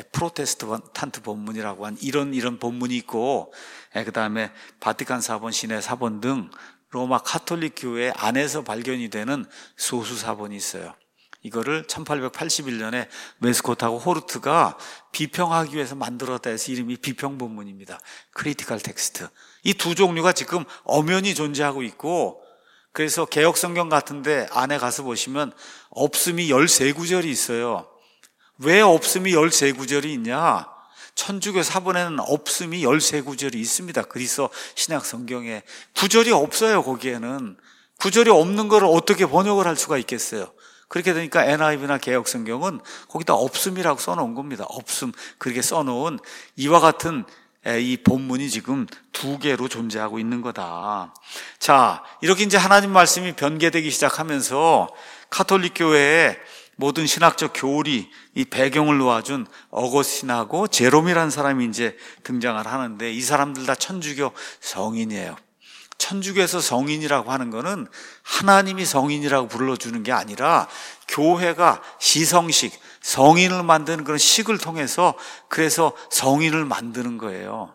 프로테스탄트 본문이라고 한 이런 이런 본문이 있고, 그 다음에 바티칸 사본, 시내 사본 등 로마 카톨릭 교회 안에서 발견이 되는 소수 사본이 있어요. 이거를 천팔백팔십일 년에 웨스코트하고 호르트가 비평하기 위해서 만들었다 해서 이름이 비평본문입니다. 크리티컬 텍스트. 이 두 종류가 지금 엄연히 존재하고 있고, 그래서 개혁성경 같은데 안에 가서 보시면 없음이 십삼 구절이 있어요. 왜 없음이 십삼 구절이 있냐? 천주교 사본에는 없음이 십삼 구절이 있습니다. 그리스 신약 성경에 구절이 없어요. 거기에는 구절이 없는 걸 어떻게 번역을 할 수가 있겠어요? 그렇게 되니까 엔아이브이나 개혁성경은 거기다 없음이라고 써놓은 겁니다. 없음, 그렇게 써놓은 이와 같은 이 본문이 지금 두 개로 존재하고 있는 거다. 자, 이렇게 이제 하나님 말씀이 변개되기 시작하면서 가톨릭 교회의 모든 신학적 교리, 이 배경을 놓아준 어거스틴하고 제롬이라는 사람이 이제 등장을 하는데, 이 사람들 다 천주교 성인이에요. 천주교에서 성인이라고 하는 거는 하나님이 성인이라고 불러주는 게 아니라 교회가 시성식, 성인을 만드는 그런 식을 통해서 그래서 성인을 만드는 거예요.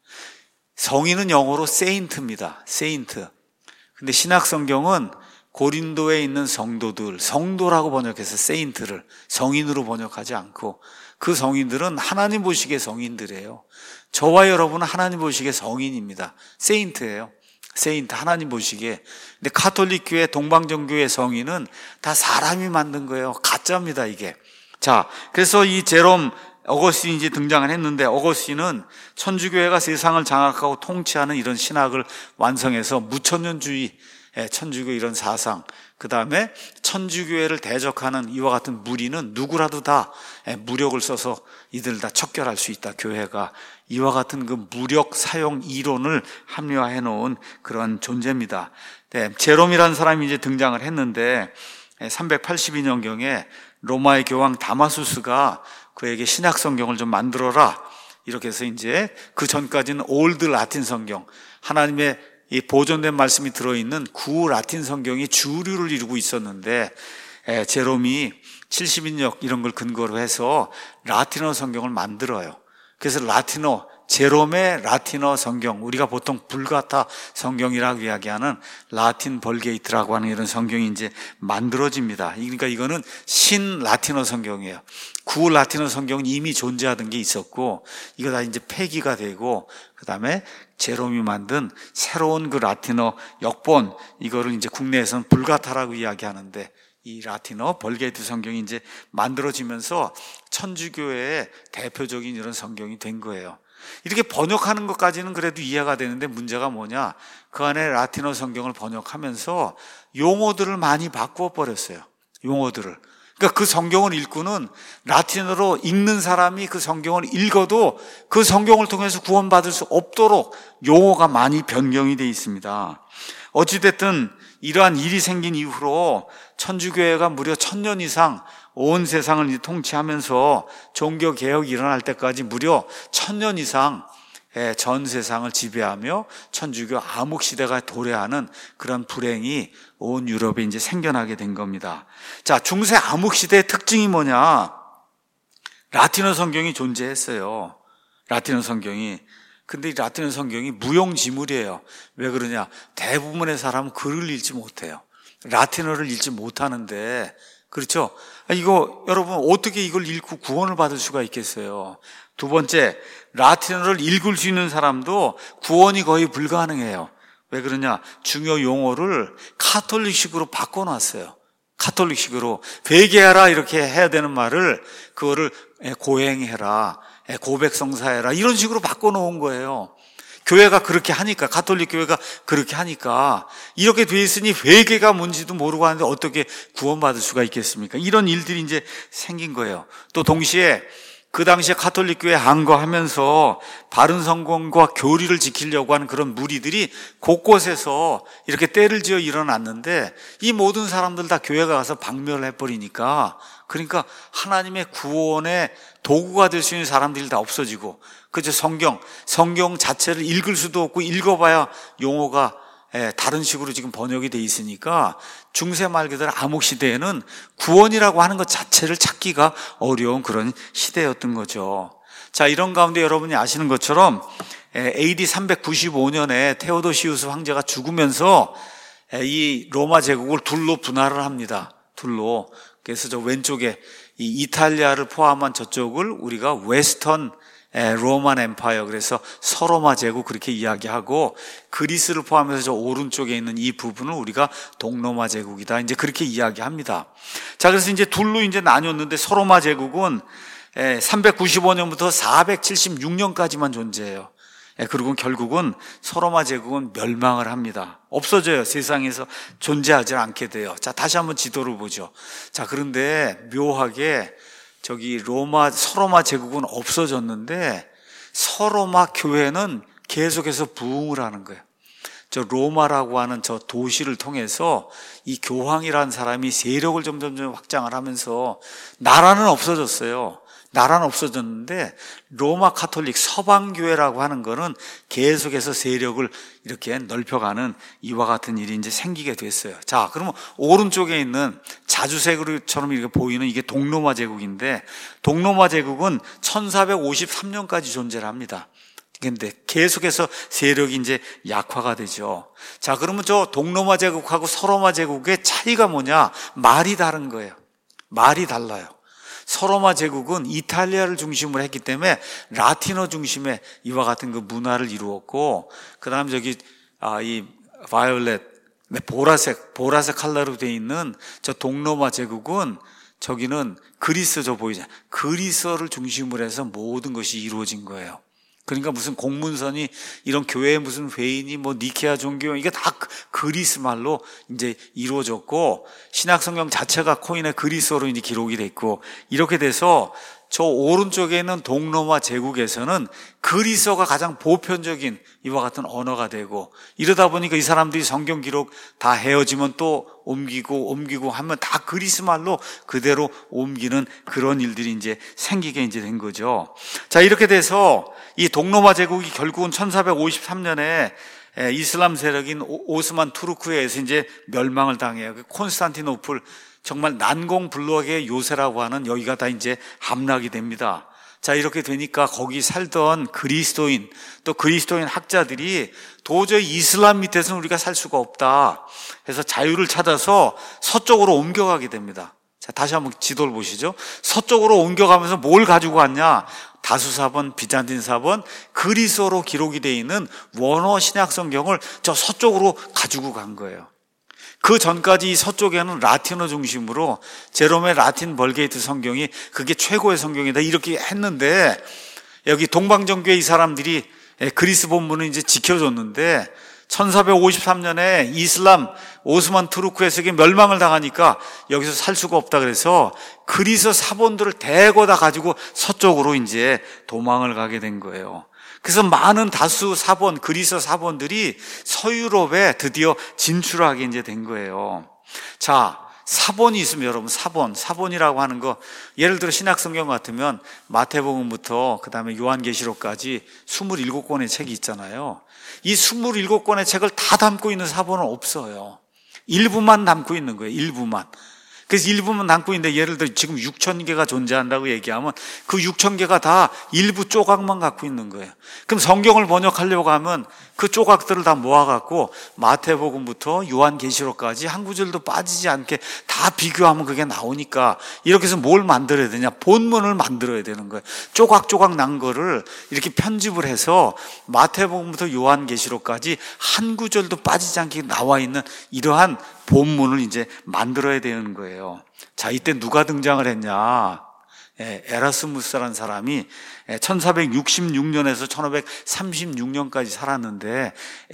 성인은 영어로 세인트입니다. 세인트. 근데 신약 성경은 고린도에 있는 성도들, 성도라고 번역해서 세인트를 성인으로 번역하지 않고, 그 성인들은 하나님 보시기에 성인들이에요. 저와 여러분은 하나님 보시기에 성인입니다. 세인트예요. 세인트, 하나님 보시기에. 근데 가톨릭 교회, 동방정교회 성인은 다 사람이 만든 거예요. 가짜입니다, 이게. 자, 그래서 이 제롬 어거스틴이 이제 등장을 했는데, 어거스틴은 천주교회가 세상을 장악하고 통치하는 이런 신학을 완성해서 무천년주의, 천주교 이런 사상, 그 다음에 천주교회를 대적하는 이와 같은 무리는 누구라도 다 무력을 써서 이들 다 척결할 수 있다. 교회가 이와 같은 그 무력 사용 이론을 합리화해 놓은 그런 존재입니다. 네, 제롬이라는 사람이 이제 등장을 했는데, 삼백팔십이 년경에 로마의 교황 다마수스가 그에게 신약 성경을 좀 만들어라, 이렇게 해서 이제 그 전까지는 올드 라틴 성경, 하나님의 이 보존된 말씀이 들어있는 구 라틴 성경이 주류를 이루고 있었는데, 에, 제롬이 칠십인역 이런 걸 근거로 해서 라틴어 성경을 만들어요. 그래서 라틴어, 제롬의 라틴어 성경, 우리가 보통 불가타 성경이라고 이야기하는 라틴 벌게이트라고 하는 이런 성경이 이제 만들어집니다. 그러니까 이거는 신 라틴어 성경이에요. 구 라틴어 성경은 이미 존재하던 게 있었고, 이거 다 이제 폐기가 되고, 그 다음에 제롬이 만든 새로운 그 라틴어 역본, 이거를 이제 국내에서는 불가타라고 이야기하는데, 이 라틴어 벌게이트 성경이 이제 만들어지면서 천주교회의 대표적인 이런 성경이 된 거예요. 이렇게 번역하는 것까지는 그래도 이해가 되는데, 문제가 뭐냐, 그 안에 라틴어 성경을 번역하면서 용어들을 많이 바꾸어 버렸어요. 용어들을. 그러니까 그 성경을 읽고는 라틴어로 읽는 사람이 그 성경을 읽어도 그 성경을 통해서 구원받을 수 없도록 용어가 많이 변경이 되어 있습니다. 어찌됐든 이러한 일이 생긴 이후로 천주교회가 무려 천년 이상 온 세상을 통치하면서 종교개혁이 일어날 때까지 무려 천년 이상 전 세상을 지배하며 천주교 암흑시대가 도래하는 그런 불행이 온 유럽에 이제 생겨나게 된 겁니다. 자, 중세 암흑시대의 특징이 뭐냐? 라틴어 성경이 존재했어요. 라틴어 성경이. 근데 이 라틴어 성경이 무용지물이에요. 왜 그러냐? 대부분의 사람은 글을 읽지 못해요. 라틴어를 읽지 못하는데, 그렇죠? 이거 여러분 어떻게 이걸 읽고 구원을 받을 수가 있겠어요? 두 번째, 라틴어를 읽을 수 있는 사람도 구원이 거의 불가능해요. 왜 그러냐? 중요 용어를 카톨릭식으로 바꿔놨어요. 카톨릭식으로 회개하라 이렇게 해야 되는 말을 그거를 고행해라, 고백성사해라 이런 식으로 바꿔놓은 거예요. 교회가 그렇게 하니까, 가톨릭 교회가 그렇게 하니까, 이렇게 돼 있으니 회개가 뭔지도 모르고 하는데 어떻게 구원받을 수가 있겠습니까? 이런 일들이 이제 생긴 거예요. 또 동시에 그 당시에 가톨릭 교회 항거하면서 바른 성공과 교리를 지키려고 하는 그런 무리들이 곳곳에서 이렇게 때를 지어 일어났는데, 이 모든 사람들 다 교회가 가서 박멸을 해버리니까, 그러니까 하나님의 구원의 도구가 될 수 있는 사람들이 다 없어지고, 그죠? 성경, 성경 자체를 읽을 수도 없고, 읽어봐야 용어가 다른 식으로 지금 번역이 돼 있으니까 중세 말 그대로 암흑시대에는 구원이라고 하는 것 자체를 찾기가 어려운 그런 시대였던 거죠. 자, 이런 가운데 여러분이 아시는 것처럼 에이디 삼백구십오 년에 테오도시우스 황제가 죽으면서 이 로마 제국을 둘로 분할을 합니다. 둘로. 그래서 저 왼쪽에 이 이탈리아를 포함한 저쪽을 우리가 웨스턴 로만 엠파이어, 그래서 서로마 제국 그렇게 이야기하고, 그리스를 포함해서 저 오른쪽에 있는 이 부분을 우리가 동로마 제국이다, 이제 그렇게 이야기합니다. 자, 그래서 이제 둘로 이제 나뉘었는데, 서로마 제국은 삼백구십오 년부터 사백칠십육 년까지만 존재해요. 그리고 결국은 서로마 제국은 멸망을 합니다. 없어져요. 세상에서 존재하지 않게 돼요. 자, 다시 한번 지도를 보죠. 자, 그런데 묘하게 저기 로마, 서로마 제국은 없어졌는데 서로마 교회는 계속해서 부흥을 하는 거예요. 저 로마라고 하는 저 도시를 통해서 이 교황이라는 사람이 세력을 점점점 확장을 하면서 나라는 없어졌어요. 나라는 없어졌는데 로마 카톨릭 서방교회라고 하는 거는 계속해서 세력을 이렇게 넓혀가는 이와 같은 일이 이제 생기게 됐어요. 자, 그러면 오른쪽에 있는 자주색으로처럼 이렇게 보이는 이게 동로마 제국인데, 동로마 제국은 천사백오십삼 년까지 존재를 합니다. 근데 계속해서 세력이 이제 약화가 되죠. 자, 그러면 저 동로마 제국하고 서로마 제국의 차이가 뭐냐? 말이 다른 거예요. 말이 달라요. 서로마 제국은 이탈리아를 중심으로 했기 때문에 라틴어 중심의 이와 같은 그 문화를 이루었고, 그 다음 저기, 아, 이, 바이올렛, 네, 보라색, 보라색 컬러로 되어 있는 저 동로마 제국은 저기는 그리스죠, 보이죠? 그리스어를 중심으로 해서 모든 것이 이루어진 거예요. 그러니까 무슨 공문선이 이런 교회의 무슨 회의니 뭐 니케아 종교 이게 다 그리스 말로 이제 이루어졌고, 신약 성경 자체가 코인의 그리스어로 이제 기록이 됐고, 이렇게 돼서 저 오른쪽에 있는 동로마 제국에서는 그리스어가 가장 보편적인 이와 같은 언어가 되고, 이러다 보니까 이 사람들이 성경 기록 다 헤어지면 또 옮기고 옮기고 하면 다 그리스 말로 그대로 옮기는 그런 일들이 이제 생기게 이제 된 거죠. 자, 이렇게 돼서 이 동로마 제국이 결국은 천사백오십삼 년에 이슬람 세력인 오스만 투르크에 의해서 이제 멸망을 당해요. 콘스탄티노플, 정말 난공불락의 요새라고 하는 여기가 다 이제 함락이 됩니다. 자, 이렇게 되니까 거기 살던 그리스도인, 또 그리스도인 학자들이 도저히 이슬람 밑에서는 우리가 살 수가 없다 해서 자유를 찾아서 서쪽으로 옮겨가게 됩니다. 자, 다시 한번 지도를 보시죠. 서쪽으로 옮겨가면서 뭘 가지고 갔냐? 다수사본, 비잔틴 사본, 그리스어로 기록이 되어 있는 원어 신약 성경을 저 서쪽으로 가지고 간 거예요. 그 전까지 이 서쪽에는 라틴어 중심으로 제롬의 라틴 벌게이트 성경이 그게 최고의 성경이다 이렇게 했는데, 여기 동방정교회 이 사람들이 그리스 본문을 이제 지켜줬는데 천사백오십삼 년에 이슬람 오스만 투르크 해석이 멸망을 당하니까 여기서 살 수가 없다 그래서 그리스 사본들을 대거 다 가지고 서쪽으로 이제 도망을 가게 된 거예요. 그래서 많은 다수 사본, 그리스 사본들이 서유럽에 드디어 진출하게 이제 된 거예요. 자, 사본이 있으면 여러분, 사본, 사본이라고 하는 거, 예를 들어 신약 성경 같으면 마태복음부터 그 다음에 요한계시록까지 이십칠 권의 책이 있잖아요. 이 이십칠 권의 책을 다 담고 있는 사본은 없어요. 일부만 담고 있는 거예요. 일부만. 그래서 일부만 담고 있는데, 예를 들어 지금 육천 개가 존재한다고 얘기하면 그 육천 개가 다 일부 조각만 갖고 있는 거예요. 그럼 성경을 번역하려고 하면 그 조각들을 다 모아갖고 마태복음부터 요한계시록까지 한 구절도 빠지지 않게 다 비교하면 그게 나오니까, 이렇게 해서 뭘 만들어야 되냐? 본문을 만들어야 되는 거예요. 조각조각 난 거를 이렇게 편집을 해서 마태복음부터 요한계시록까지 한 구절도 빠지지 않게 나와 있는 이러한 본문을 이제 만들어야 되는 거예요. 자, 이때 누가 등장을 했냐? 예, 에라스무스라는 사람이 천사백육십육 년에서 천오백삼십육 년까지 살았는데,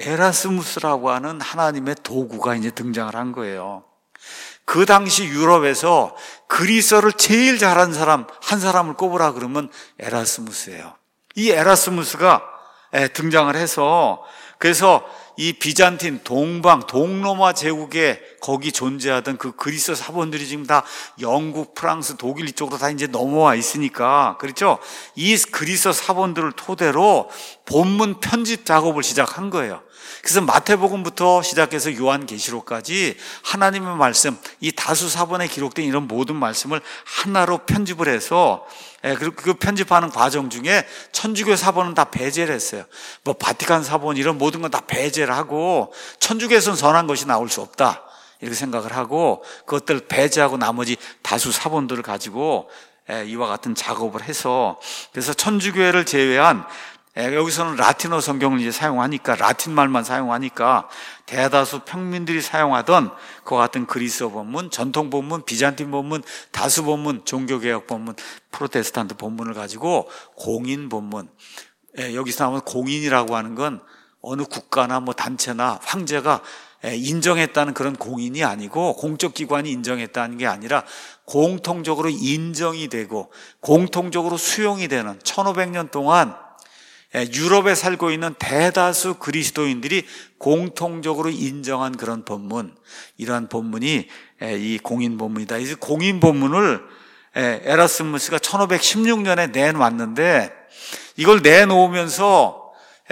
에라스무스라고 하는 하나님의 도구가 이제 등장을 한 거예요. 그 당시 유럽에서 그리스어를 제일 잘하는 사람 한 사람을 꼽으라 그러면 에라스무스예요. 이 에라스무스가 등장을 해서, 그래서 이 비잔틴, 동방, 동로마 제국에 거기 존재하던 그 그리스 사본들이 지금 다 영국, 프랑스, 독일 이쪽으로 다 이제 넘어와 있으니까, 그렇죠? 이 그리스 사본들을 토대로 본문 편집 작업을 시작한 거예요. 그래서 마태복음부터 시작해서 요한계시록까지 하나님의 말씀, 이 다수 사본에 기록된 이런 모든 말씀을 하나로 편집을 해서, 그리고 그 편집하는 과정 중에 천주교 사본은 다 배제를 했어요. 뭐 바티칸 사본 이런 모든 건 다 배제를 하고, 천주교에서는 선한 것이 나올 수 없다 이렇게 생각을 하고, 그것들 배제하고 나머지 다수 사본들을 가지고 이와 같은 작업을 해서, 그래서 천주교회를 제외한, 여기서는 라틴어 성경을 이제 사용하니까, 라틴 말만 사용하니까 대다수 평민들이 사용하던 그와 같은 그리스어 본문, 전통 본문, 비잔틴 본문, 다수 본문, 종교개혁 본문, 프로테스탄트 본문을 가지고 공인 본문, 여기서 나오는 공인이라고 하는 건 어느 국가나 뭐 단체나 황제가 인정했다는 그런 공인이 아니고, 공적 기관이 인정했다는 게 아니라 공통적으로 인정이 되고 공통적으로 수용이 되는, 천오백 년 동안 유럽에 살고 있는 대다수 그리스도인들이 공통적으로 인정한 그런 본문, 이러한 본문이 이 공인 본문이다. 이 공인 본문을 에라스무스가 천오백십육 년에 내놓았는데, 이걸 내놓으면서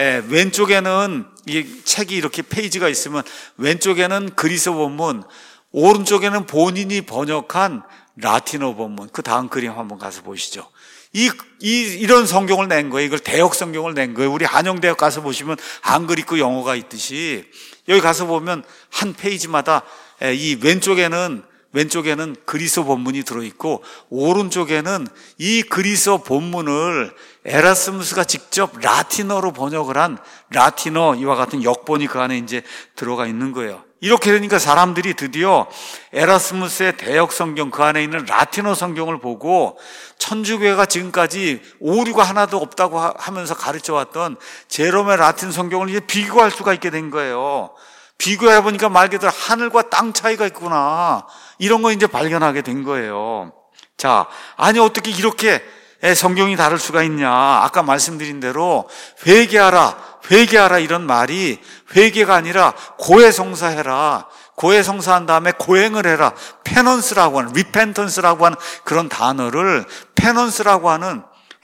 왼쪽에는 이 책이 이렇게 페이지가 있으면 왼쪽에는 그리스 본문, 오른쪽에는 본인이 번역한 라틴어 본문, 그 다음 그림 한번 가서 보시죠. 이, 이, 이런 성경을 낸 거예요. 이걸 대역 성경을 낸 거예요. 우리 한영대학 가서 보시면 한글 있고 영어가 있듯이, 여기 가서 보면 한 페이지마다 이 왼쪽에는 왼쪽에는 그리스 본문이 들어있고, 오른쪽에는 이 그리스 본문을 에라스무스가 직접 라틴어로 번역을 한 라틴어 이와 같은 역본이 그 안에 이제 들어가 있는 거예요. 이렇게 되니까 사람들이 드디어 에라스무스의 대역 성경, 그 안에 있는 라틴어 성경을 보고 천주교회가 지금까지 오류가 하나도 없다고 하면서 가르쳐 왔던 제롬의 라틴 성경을 이제 비교할 수가 있게 된 거예요. 비교해 보니까 말 그대로 하늘과 땅 차이가 있구나, 이런 거 이제 발견하게 된 거예요. 자, 아니 어떻게 이렇게 성경이 다를 수가 있냐? 아까 말씀드린 대로 회개하라, 회개하라 이런 말이 회개가 아니라 고해성사해라, 고해성사한 다음에 고행을 해라, 페넌스라고 하는, 리펜턴스라고 하는 그런 단어를, 페넌스라고 하는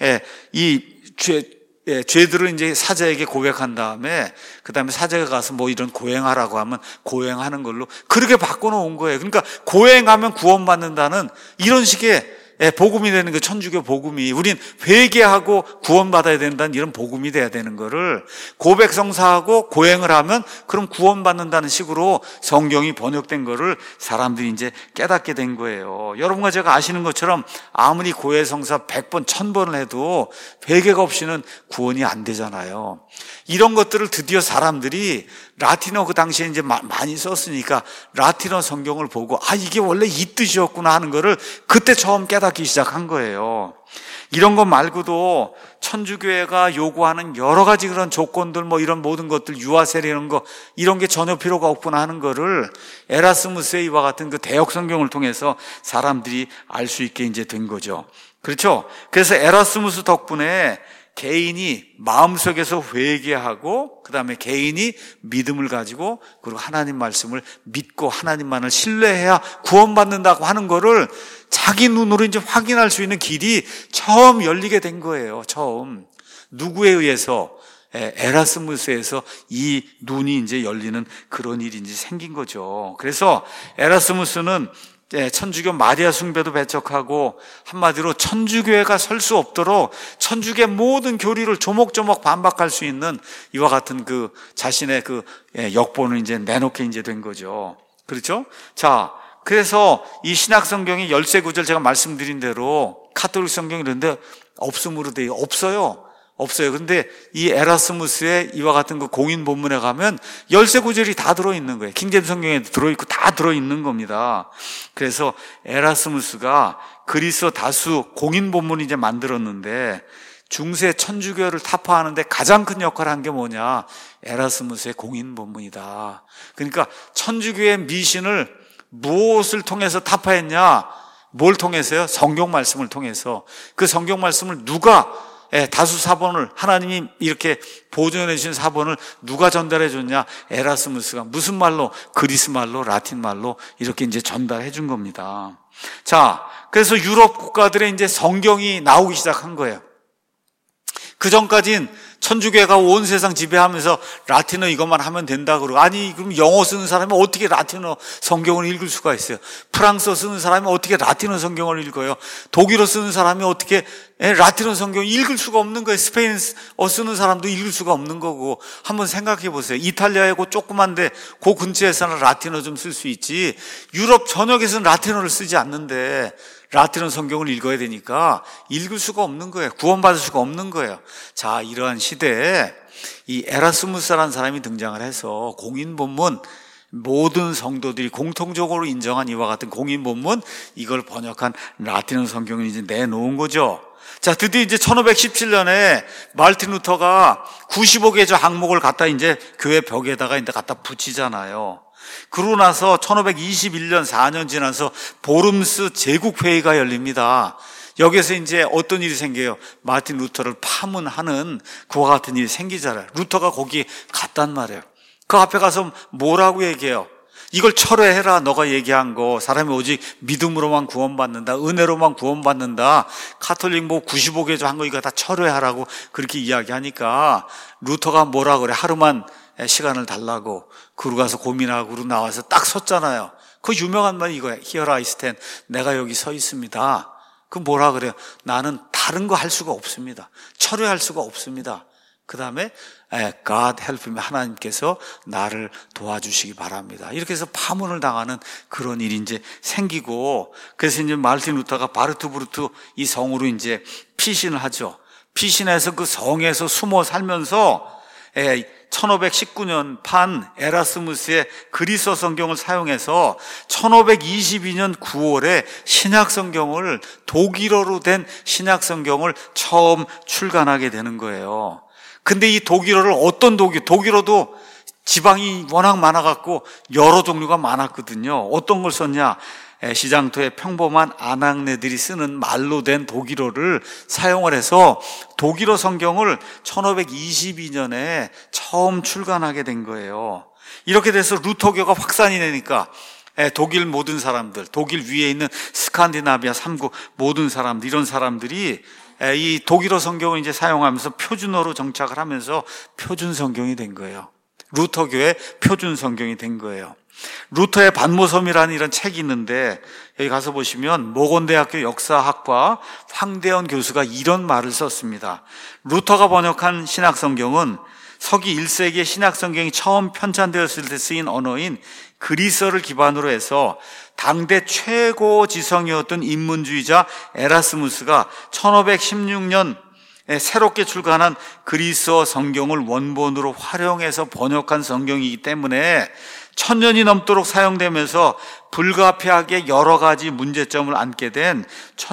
이 죄, 예, 죄들을 이제 사자에게 고백한 다음에 그 다음에 사자가 가서 뭐 이런 고행하라고 하면 고행하는 걸로 그렇게 바꿔놓은 거예요. 그러니까 고행하면 구원받는다는 이런 식의 복음이 되는 거, 천주교 복음이. 우린 회개하고 구원받아야 된다는 이런 복음이 돼야 되는 거를 고백성사하고 고행을 하면 그럼 구원받는다는 식으로 성경이 번역된 거를 사람들이 이제 깨닫게 된 거예요. 여러분과 제가 아시는 것처럼 아무리 고해성사 백 번, 천 번을 해도 회개가 없이는 구원이 안 되잖아요. 이런 것들을 드디어 사람들이 라틴어, 그 당시에 이제 많이 썼으니까 라틴어 성경을 보고 아, 이게 원래 이 뜻이었구나 하는 거를 그때 처음 깨닫기 시작한 거예요. 이런 것 말고도 천주교회가 요구하는 여러 가지 그런 조건들, 뭐 이런 모든 것들, 유아세례 이런 거, 이런 게 전혀 필요가 없구나 하는 거를 에라스무스의 이와 같은 그 대역 성경을 통해서 사람들이 알 수 있게 이제 된 거죠. 그렇죠? 그래서 에라스무스 덕분에 개인이 마음속에서 회개하고 그 다음에 개인이 믿음을 가지고 그리고 하나님 말씀을 믿고 하나님만을 신뢰해야 구원받는다고 하는 거를 자기 눈으로 이제 확인할 수 있는 길이 처음 열리게 된 거예요. 처음. 누구에 의해서? 에라스무스에서 이 눈이 이제 열리는 그런 일이 이제 생긴 거죠. 그래서 에라스무스는 천주교 마리아 숭배도 배척하고 한마디로 천주교회가 설 수 없도록 천주교의 모든 교리를 조목조목 반박할 수 있는 이와 같은 그 자신의 그 역본을 이제 내놓게 이제 된 거죠. 그렇죠? 자, 그래서 이 신약 성경이 열세 구절 제가 말씀드린 대로 카톨릭 성경이 그런데 없음으로 돼요. 없어요. 없어요. 근데 이 에라스무스의 이와 같은 그 공인 본문에 가면 열세 구절이 다 들어있는 거예요. 킹제임스 성경에 들어있고 다 들어있는 겁니다. 그래서 에라스무스가 그리스 다수 공인 본문을 이제 만들었는데 중세 천주교를 타파하는데 가장 큰 역할을 한 게 뭐냐? 에라스무스의 공인 본문이다. 그러니까 천주교의 미신을 무엇을 통해서 타파했냐? 뭘 통해서요? 성경 말씀을 통해서. 그 성경 말씀을 누가 다수 사본을, 하나님이 이렇게 보존해 주신 사본을 누가 전달해 줬냐? 에라스무스가 무슨 말로? 그리스 말로, 라틴 말로 이렇게 이제 전달해 준 겁니다. 자, 그래서 유럽 국가들의 이제 성경이 나오기 시작한 거예요. 그 전까진 천주교회가 온 세상 지배하면서 라틴어 이것만 하면 된다 그러고, 아니 그럼 영어 쓰는 사람이 어떻게 라틴어 성경을 읽을 수가 있어요? 프랑스어 쓰는 사람이 어떻게 라틴어 성경을 읽어요? 독일어 쓰는 사람이 어떻게 라틴어 성경을 읽을 수가 없는 거예요. 스페인어 쓰는 사람도 읽을 수가 없는 거고. 한번 생각해 보세요. 이탈리아에 그 조그만데 그 근처에서는 라틴어 좀 쓸 수 있지, 유럽 전역에서는 라틴어를 쓰지 않는데 라틴어 성경을 읽어야 되니까 읽을 수가 없는 거예요. 구원받을 수가 없는 거예요. 자, 이러한 시대에 이 에라스무스라는 사람이 등장을 해서 공인 본문, 모든 성도들이 공통적으로 인정한 이와 같은 공인 본문, 이걸 번역한 라틴어 성경을 이제 내놓은 거죠. 자, 드디어 이제 천오백십칠 년에 마르틴 루터가 구십오 개 항목을 갖다 이제 교회 벽에다가 이제 갖다 붙이잖아요. 그러고 나서 천오백이십일 년 사 년 지나서 보름스 제국회의가 열립니다. 여기서 이제 어떤 일이 생겨요? 마틴 루터를 파문하는 그와 같은 일이 생기잖아요. 루터가 거기 갔단 말이에요. 그 앞에 가서 뭐라고 얘기해요? 이걸 철회해라. 너가 얘기한 거. 사람이 오직 믿음으로만 구원받는다. 은혜로만 구원받는다. 카톨릭 뭐 구십오 개조 한 거 이거 다 철회하라고 그렇게 이야기하니까 루터가 뭐라 그래? 하루만 시간을 달라고 그러고 가서 고민하고 그러고 나와서 딱 섰잖아요. 그 유명한 말이 이거예요. Here I stand. 내가 여기 서 있습니다. 그 뭐라 그래요? 나는 다른 거 할 수가 없습니다. 철회할 수가 없습니다. 그 다음에 God help me. 하나님께서 나를 도와주시기 바랍니다. 이렇게 해서 파문을 당하는 그런 일이 이제 생기고, 그래서 이제 마르틴 루터가 바르트부르트 이 성으로 이제 피신을 하죠. 피신해서 그 성에서 숨어 살면서 천오백십구 년 판 에라스무스의 그리스어 성경을 사용해서 천오백이십이 년 구월에 신약 성경을, 독일어로 된 신약 성경을 처음 출간하게 되는 거예요. 근데 이 독일어를 어떤 독일, 독일어도 지방이 워낙 많아갖고 여러 종류가 많았거든요. 어떤 걸 썼냐? 시장터의 평범한 아낙네들이 쓰는 말로 된 독일어를 사용을 해서 독일어 성경을 천오백이십이 년에 처음 출간하게 된 거예요. 이렇게 돼서 루터교가 확산이 되니까 독일 모든 사람들, 독일 위에 있는 스칸디나비아 삼 국 모든 사람들, 이런 사람들이 이 독일어 성경을 이제 사용하면서 표준어로 정착을 하면서 표준 성경이 된 거예요. 루터교의 표준 성경이 된 거예요. 루터의 반모섬이라는 이런 책이 있는데, 여기 가서 보시면 모건대학교 역사학과 황대현 교수가 이런 말을 썼습니다. 루터가 번역한 신약 성경은 서기 일 세기의 신약 성경이 처음 편찬되었을 때 쓰인 언어인 그리스어를 기반으로 해서 당대 최고 지성이었던 인문주의자 에라스무스가 천오백십육 년 새롭게 출간한 그리스어 성경을 원본으로 활용해서 번역한 성경이기 때문에 천년이 넘도록 사용되면서 불가피하게 여러 가지 문제점을 안게 된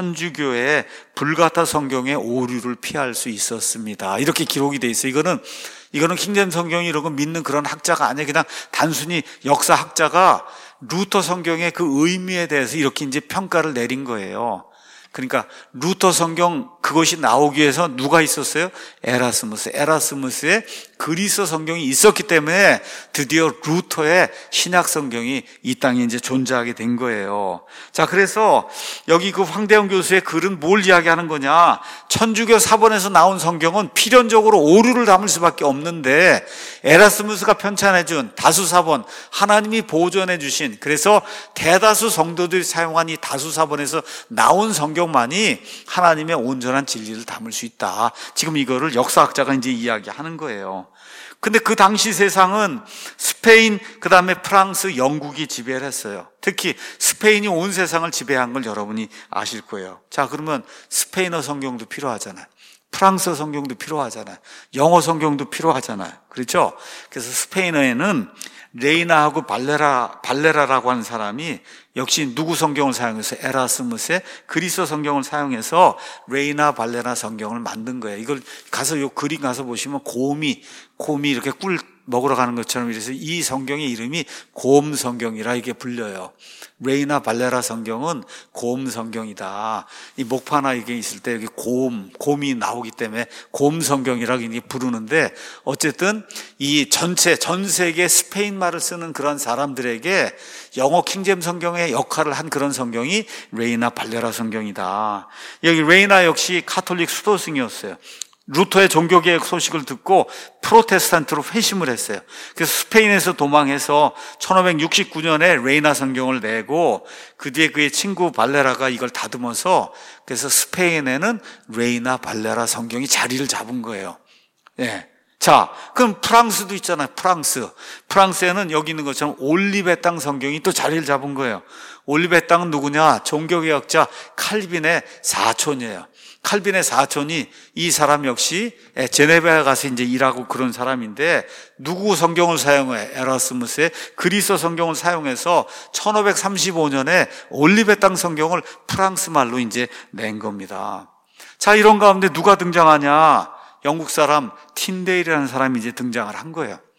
천주교의 불가타 성경의 오류를 피할 수 있었습니다. 이렇게 기록이 돼 있어요. 이거는 이거는 킹제임 성경이 이런 거 믿는 그런 학자가 아니에요. 그냥 단순히 역사학자가 루터 성경의 그 의미에 대해서 이렇게 이제 평가를 내린 거예요. 그러니까 루터 성경 그것이 나오기 위해서 누가 있었어요? 에라스무스. 에라스무스의 그리스어 성경이 있었기 때문에 드디어 루터의 신약 성경이 이 땅에 이제 존재하게 된 거예요. 자, 그래서 여기 그 황대현 교수의 글은 뭘 이야기하는 거냐? 천주교 사본에서 나온 성경은 필연적으로 오류를 담을 수밖에 없는데 에라스무스가 편찬해준 다수 사본, 하나님이 보존해 주신, 그래서 대다수 성도들이 사용한 이 다수 사본에서 나온 성경만이 하나님의 온전한 진리를 담을 수 있다. 지금 이거를 역사학자가 이제 이야기하는 거예요. 근데 그 당시 세상은 스페인, 그 다음에 프랑스, 영국이 지배를 했어요. 특히 스페인이 온 세상을 지배한 걸 여러분이 아실 거예요. 자, 그러면 스페인어 성경도 필요하잖아요. 프랑스어 성경도 필요하잖아요. 영어 성경도 필요하잖아요. 그렇죠? 그래서 스페인어에는 레이나하고 발레라, 발레라라고 하는 사람이 역시 누구 성경을 사용해서 에라스무스의 그리스어 성경을 사용해서 레이나 발레라 성경을 만든 거예요. 이걸 가서 요 그림 가서 보시면 곰이, 곰이 이렇게 꿀 먹으러 가는 것처럼 이래서 이 성경의 이름이 곰 성경이라 이게 불려요. 레이나 발레라 성경은 곰 성경이다. 이 목파나 이게 있을 때 여기 곰, 곰이 나오기 때문에 곰 성경이라고 이게 부르는데, 어쨌든 이 전체, 전 세계 스페인 말을 쓰는 그런 사람들에게 영어 킹제임 성경의 역할을 한 그런 성경이 레이나 발레라 성경이다. 여기 레이나 역시 카톨릭 수도승이었어요. 루터의 종교개혁 소식을 듣고 프로테스탄트로 회심을 했어요. 그래서 스페인에서 도망해서 천오백육십구 년에 레이나 성경을 내고, 그 뒤에 그의 친구 발레라가 이걸 다듬어서, 그래서 스페인에는 레이나 발레라 성경이 자리를 잡은 거예요. 예. 자, 그럼 프랑스도 있잖아요. 프랑스. 프랑스에는 여기 있는 것처럼 올리베 땅 성경이 또 자리를 잡은 거예요. 올리베 땅은 누구냐? 종교개혁자 칼빈의 사촌이에요. 칼빈의 사촌이, 이 사람 역시 제네바에 가서 이제 일하고 그런 사람인데, 누구 성경을 사용해? 에라스무스의 그리스어 성경을 사용해서 천오백삼십오 년에 올리베 땅 성경을 프랑스 말로 이제 낸 겁니다. 자, 이런 가운데 누가 등장하냐? 영국 사람 틴데일이라는 사람이 이제 등장을 한 거예요.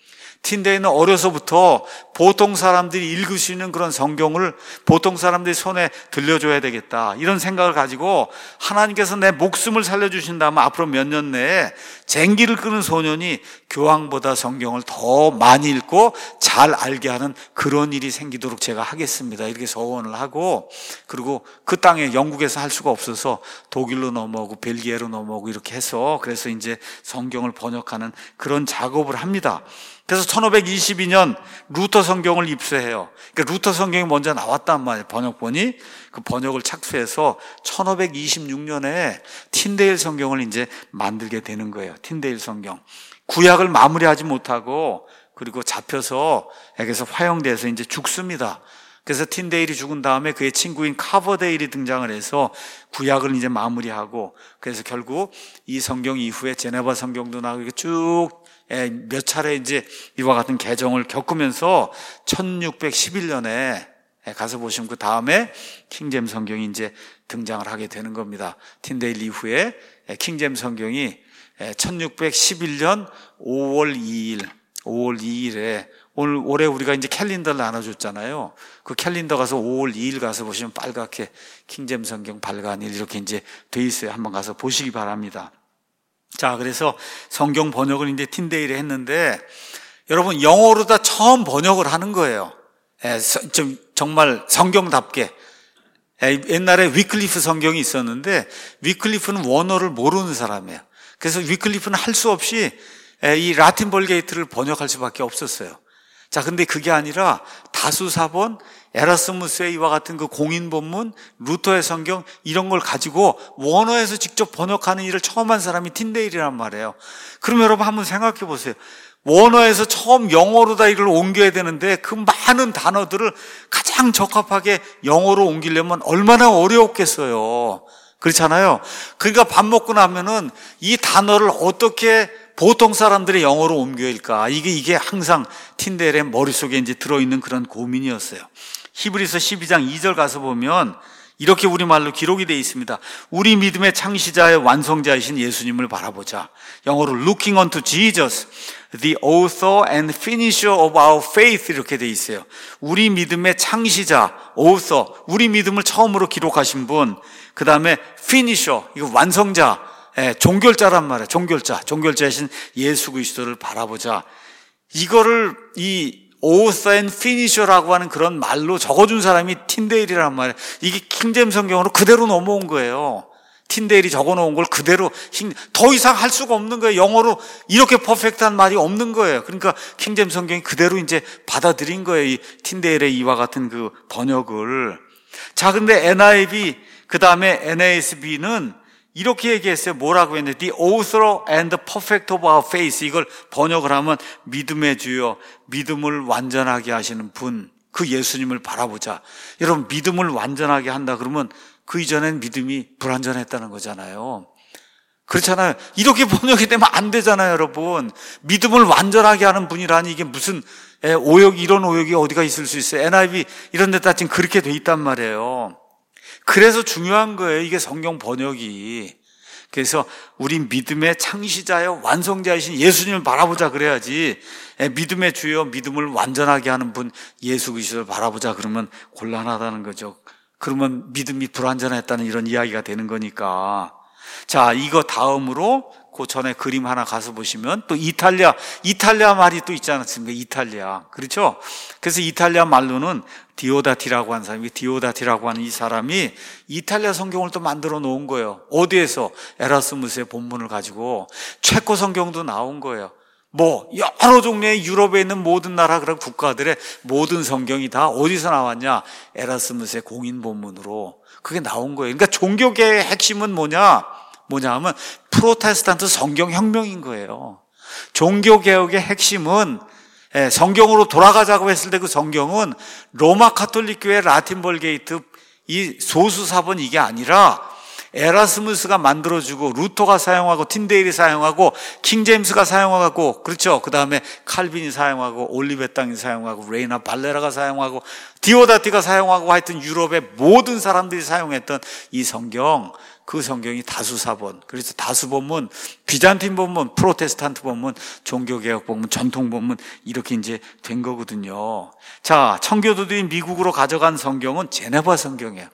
틴데이는 어려서부터 보통 사람들이 읽을 수 있는 그런 성경을 보통 사람들이 손에 들려줘야 되겠다, 이런 생각을 가지고 하나님께서 내 목숨을 살려주신다면 앞으로 몇 년 내에 쟁기를 끄는 소년이 교황보다 성경을 더 많이 읽고 잘 알게 하는 그런 일이 생기도록 제가 하겠습니다, 이렇게 서원을 하고, 그리고 그 땅에 영국에서 할 수가 없어서 독일로 넘어오고 벨기에로 넘어오고 이렇게 해서 그래서 이제 성경을 번역하는 그런 작업을 합니다. 그래서 천오백이십이 년 루터 성경을 입수해요. 그러니까 루터 성경이 먼저 나왔단 말이에요. 번역본이. 그 번역을 착수해서 천오백이십육 년에 틴데일 성경을 이제 만들게 되는 거예요. 틴데일 성경. 구약을 마무리하지 못하고 그리고 잡혀서 에게서 화형돼서 이제 죽습니다. 그래서 틴데일이 죽은 다음에 그의 친구인 카버데일이 등장을 해서 구약을 이제 마무리하고, 그래서 결국 이 성경 이후에 제네바 성경도 나오고 쭉 몇 차례 이제 이와 같은 개정을 겪으면서 천육백십일 년에 가서 보시면 그 다음에 킹제임 성경이 이제 등장을 하게 되는 겁니다. 틴데일 이후에 킹제임 성경이 천육백십일 년 오월 이일, 오월 이일에 오늘 올해 우리가 이제 캘린더를 나눠줬잖아요. 그 캘린더 가서 오월 이일 가서 보시면 빨갛게 킹제임 성경 발간일 이렇게 이제 돼 있어요. 한번 가서 보시기 바랍니다. 자, 그래서 성경 번역을 이제 틴데일에 했는데, 여러분 영어로 다 처음 번역을 하는 거예요. 에, 좀 정말 성경답게. 에, 옛날에 위클리프 성경이 있었는데 위클리프는 원어를 모르는 사람이에요. 그래서 위클리프는 할 수 없이 에, 이 라틴 벌게이트를 번역할 수밖에 없었어요. 자, 근데 그게 아니라 다수사본, 에라스무스의 이와 같은 그 공인본문, 루터의 성경 이런 걸 가지고 원어에서 직접 번역하는 일을 처음 한 사람이 틴데일이란 말이에요. 그럼 여러분 한번 생각해 보세요. 원어에서 처음 영어로 다 이걸 옮겨야 되는데 그 많은 단어들을 가장 적합하게 영어로 옮기려면 얼마나 어려웠겠어요. 그렇잖아요. 그러니까 밥 먹고 나면은 이 단어를 어떻게 보통 사람들의 영어로 옮겨일까? 이게, 이게 항상 틴데일의 머릿속에 이제 들어있는 그런 고민이었어요. 히브리서 십이 장 이 절 가서 보면 이렇게 우리말로 기록이 되어 있습니다. 우리 믿음의 창시자의 완성자이신 예수님을 바라보자. 영어로 looking unto Jesus, the author and finisher of our faith 이렇게 되어 있어요. 우리 믿음의 창시자, author, 우리 믿음을 처음으로 기록하신 분, 그 다음에 finisher, 이거 완성자, 예, 종결자란 말이에요. 종결자, 종결자이신 예수 그리스도를 바라보자. 이거를 이 author and finisher라고 하는 그런 말로 적어준 사람이 틴데일이란 말이에요. 이게 킹제임 성경으로 그대로 넘어온 거예요. 틴데일이 적어놓은 걸 그대로 더 이상 할 수가 없는 거예요. 영어로 이렇게 퍼펙트한 말이 없는 거예요. 그러니까 킹제임 성경이 그대로 이제 받아들인 거예요. 이 틴데일의 이와 같은 그 번역을. 자, 근데 엔아이브이 그 다음에 엔에이에스비는 이렇게 얘기했어요. 뭐라고 했는데 The author and the perfect of our faith, 이걸 번역을 하면 믿음의 주여, 믿음을 완전하게 하시는 분, 그 예수님을 바라보자. 여러분 믿음을 완전하게 한다 그러면 그 이전엔 믿음이 불완전했다는 거잖아요. 그렇잖아요. 이렇게 번역이 되면 안 되잖아요. 여러분 믿음을 완전하게 하는 분이라니 이게 무슨 오역, 이런 오역이 어디가 있을 수 있어요. 엔아이브이 이런 데다 지금 그렇게 돼 있단 말이에요. 그래서 중요한 거예요. 이게 성경 번역이. 그래서 우리 믿음의 창시자여 완성자이신 예수님을 바라보자 그래야지. 믿음의 주여, 믿음을 완전하게 하는 분 예수 그리스도를 바라보자 그러면 곤란하다는 거죠. 그러면 믿음이 불완전했다는 이런 이야기가 되는 거니까. 자, 이거 다음으로 그 전에 그림 하나 가서 보시면 또 이탈리아, 이탈리아 말이 또 있지 않습니까? 이탈리아. 그렇죠? 그래서 이탈리아 말로는 디오다티라고 하는 사람이, 디오다티라고 하는 이 사람이 이탈리아 성경을 또 만들어 놓은 거예요. 어디에서? 에라스무스의 본문을 가지고 체코 성경도 나온 거예요. 뭐 여러 종류의 유럽에 있는 모든 나라 그런 국가들의 모든 성경이 다 어디서 나왔냐? 에라스무스의 공인 본문으로 그게 나온 거예요. 그러니까 종교계의 핵심은 뭐냐? 뭐냐 하면 프로테스탄트 성경혁명인 거예요. 종교개혁의 핵심은 성경으로 돌아가자고 했을 때 그 성경은 로마 카톨릭 교회 라틴 벌게이트 이 소수사본 이게 아니라 에라스무스가 만들어주고 루터가 사용하고 틴데일이 사용하고 킹제임스가 사용하고 그렇죠. 그 다음에 칼빈이 사용하고 올리베땅이 사용하고 레이나 발레라가 사용하고 디오다티가 사용하고 하여튼 유럽의 모든 사람들이 사용했던 이 성경, 그 성경이 다수사본, 그래서 다수본문, 비잔틴 본문, 프로테스탄트 본문, 종교개혁 본문, 전통 본문 이렇게 이제 된 거거든요. 자, 청교도들이 미국으로 가져간 성경은 제네바 성경이에요.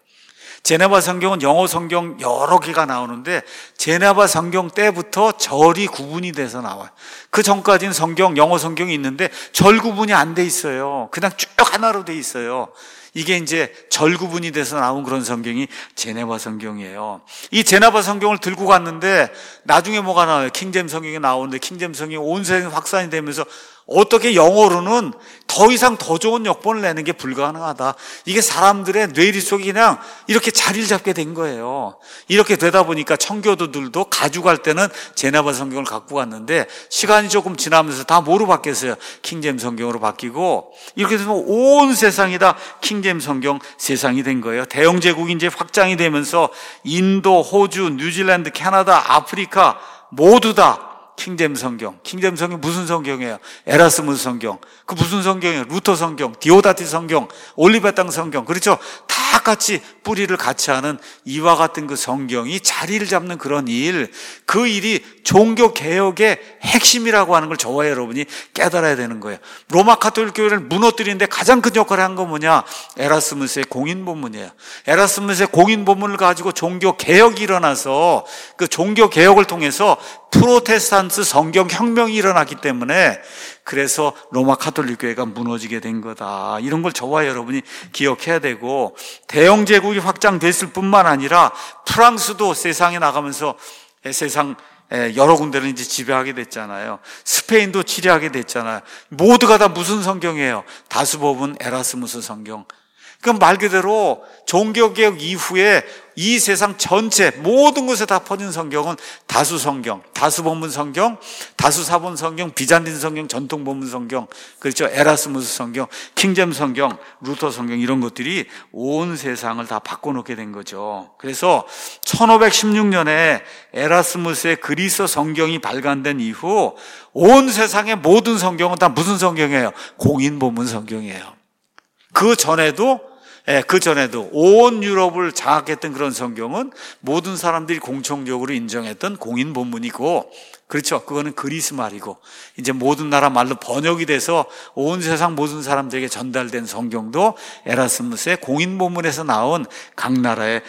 제네바 성경은 영어 성경 여러 개가 나오는데 제네바 성경 때부터 절이 구분이 돼서 나와요. 그 전까지는 성경, 영어 성경이 있는데 절 구분이 안 돼 있어요. 그냥 쭉 하나로 돼 있어요. 이게 이제 절 구분이 돼서 나온 그런 성경이 제네바 성경이에요. 이 제네바 성경을 들고 갔는데 나중에 뭐가 나와요? 킹제임스 성경이 나오는데 킹제임스 성경이 온 세상에 확산이 되면서 어떻게 영어로는 더 이상 더 좋은 역본을 내는 게 불가능하다. 이게 사람들의 뇌리 속이 그냥 이렇게 자리를 잡게 된 거예요. 이렇게 되다 보니까 청교도들도 가져갈 때는 제네바 성경을 갖고 갔는데 시간이 조금 지나면서 다 뭐로 바뀌었어요? 킹제임스 성경으로 바뀌고 이렇게 되면 온 세상이 다 킹제임스 성경 세상이 된 거예요. 대영 제국이 이제 확장이 되면서 인도, 호주, 뉴질랜드, 캐나다, 아프리카 모두 다 킹제임스 성경. 킹제임스 성경 무슨 성경이에요? 에라스무스 성경. 그 무슨 성경이에요? 루터 성경, 디오다티 성경, 올리베땅 성경. 그렇죠? 다 같이 뿌리를 같이 하는 이와 같은 그 성경이 자리를 잡는 그런 일, 그 일이 종교 개혁의 핵심이라고 하는 걸 저와 여러분이 깨달아야 되는 거예요. 로마 가톨릭 교회를 무너뜨리는데 가장 큰 역할을 한 건 뭐냐? 에라스무스의 공인 본문이에요. 에라스무스의 공인 본문을 가지고 종교 개혁이 일어나서 그 종교 개혁을 통해서 프로테스탄트 성경 혁명이 일어났기 때문에 그래서 로마 가톨릭 교회가 무너지게 된 거다. 이런 걸 저와 여러분이 기억해야 되고 대영 제국이 확장됐을 뿐만 아니라 프랑스도 세상에 나가면서 세상 여러 군데를 이제 지배하게 됐잖아요. 스페인도 치리하게 됐잖아요. 모두가 다 무슨 성경이에요? 다수법은 에라스무스 성경. 그럼 말 그대로 종교개혁 이후에 이 세상 전체 모든 곳에 다 퍼진 성경은 다수 성경, 다수 본문 성경, 다수 사본 성경, 비잔틴 성경, 전통 본문 성경, 그렇죠? 에라스무스 성경, 킹제임스 성경, 루터 성경 이런 것들이 온 세상을 다 바꿔놓게 된 거죠. 그래서 천오백십육 년에 에라스무스의 그리스 성경이 발간된 이후 온 세상의 모든 성경은 다 무슨 성경이에요? 공인 본문 성경이에요. 그 전에도 예, 그 전에도 온 유럽을 장악했던 그런 성경은 모든 사람들이 공통적으로 인정했던 공인 본문이고, 그렇죠. 그거는 그리스 말이고, 이제 모든 나라 말로 번역이 돼서 온 세상 모든 사람들에게 전달된 성경도 에라스무스의 공인 본문에서 나온 각 나라의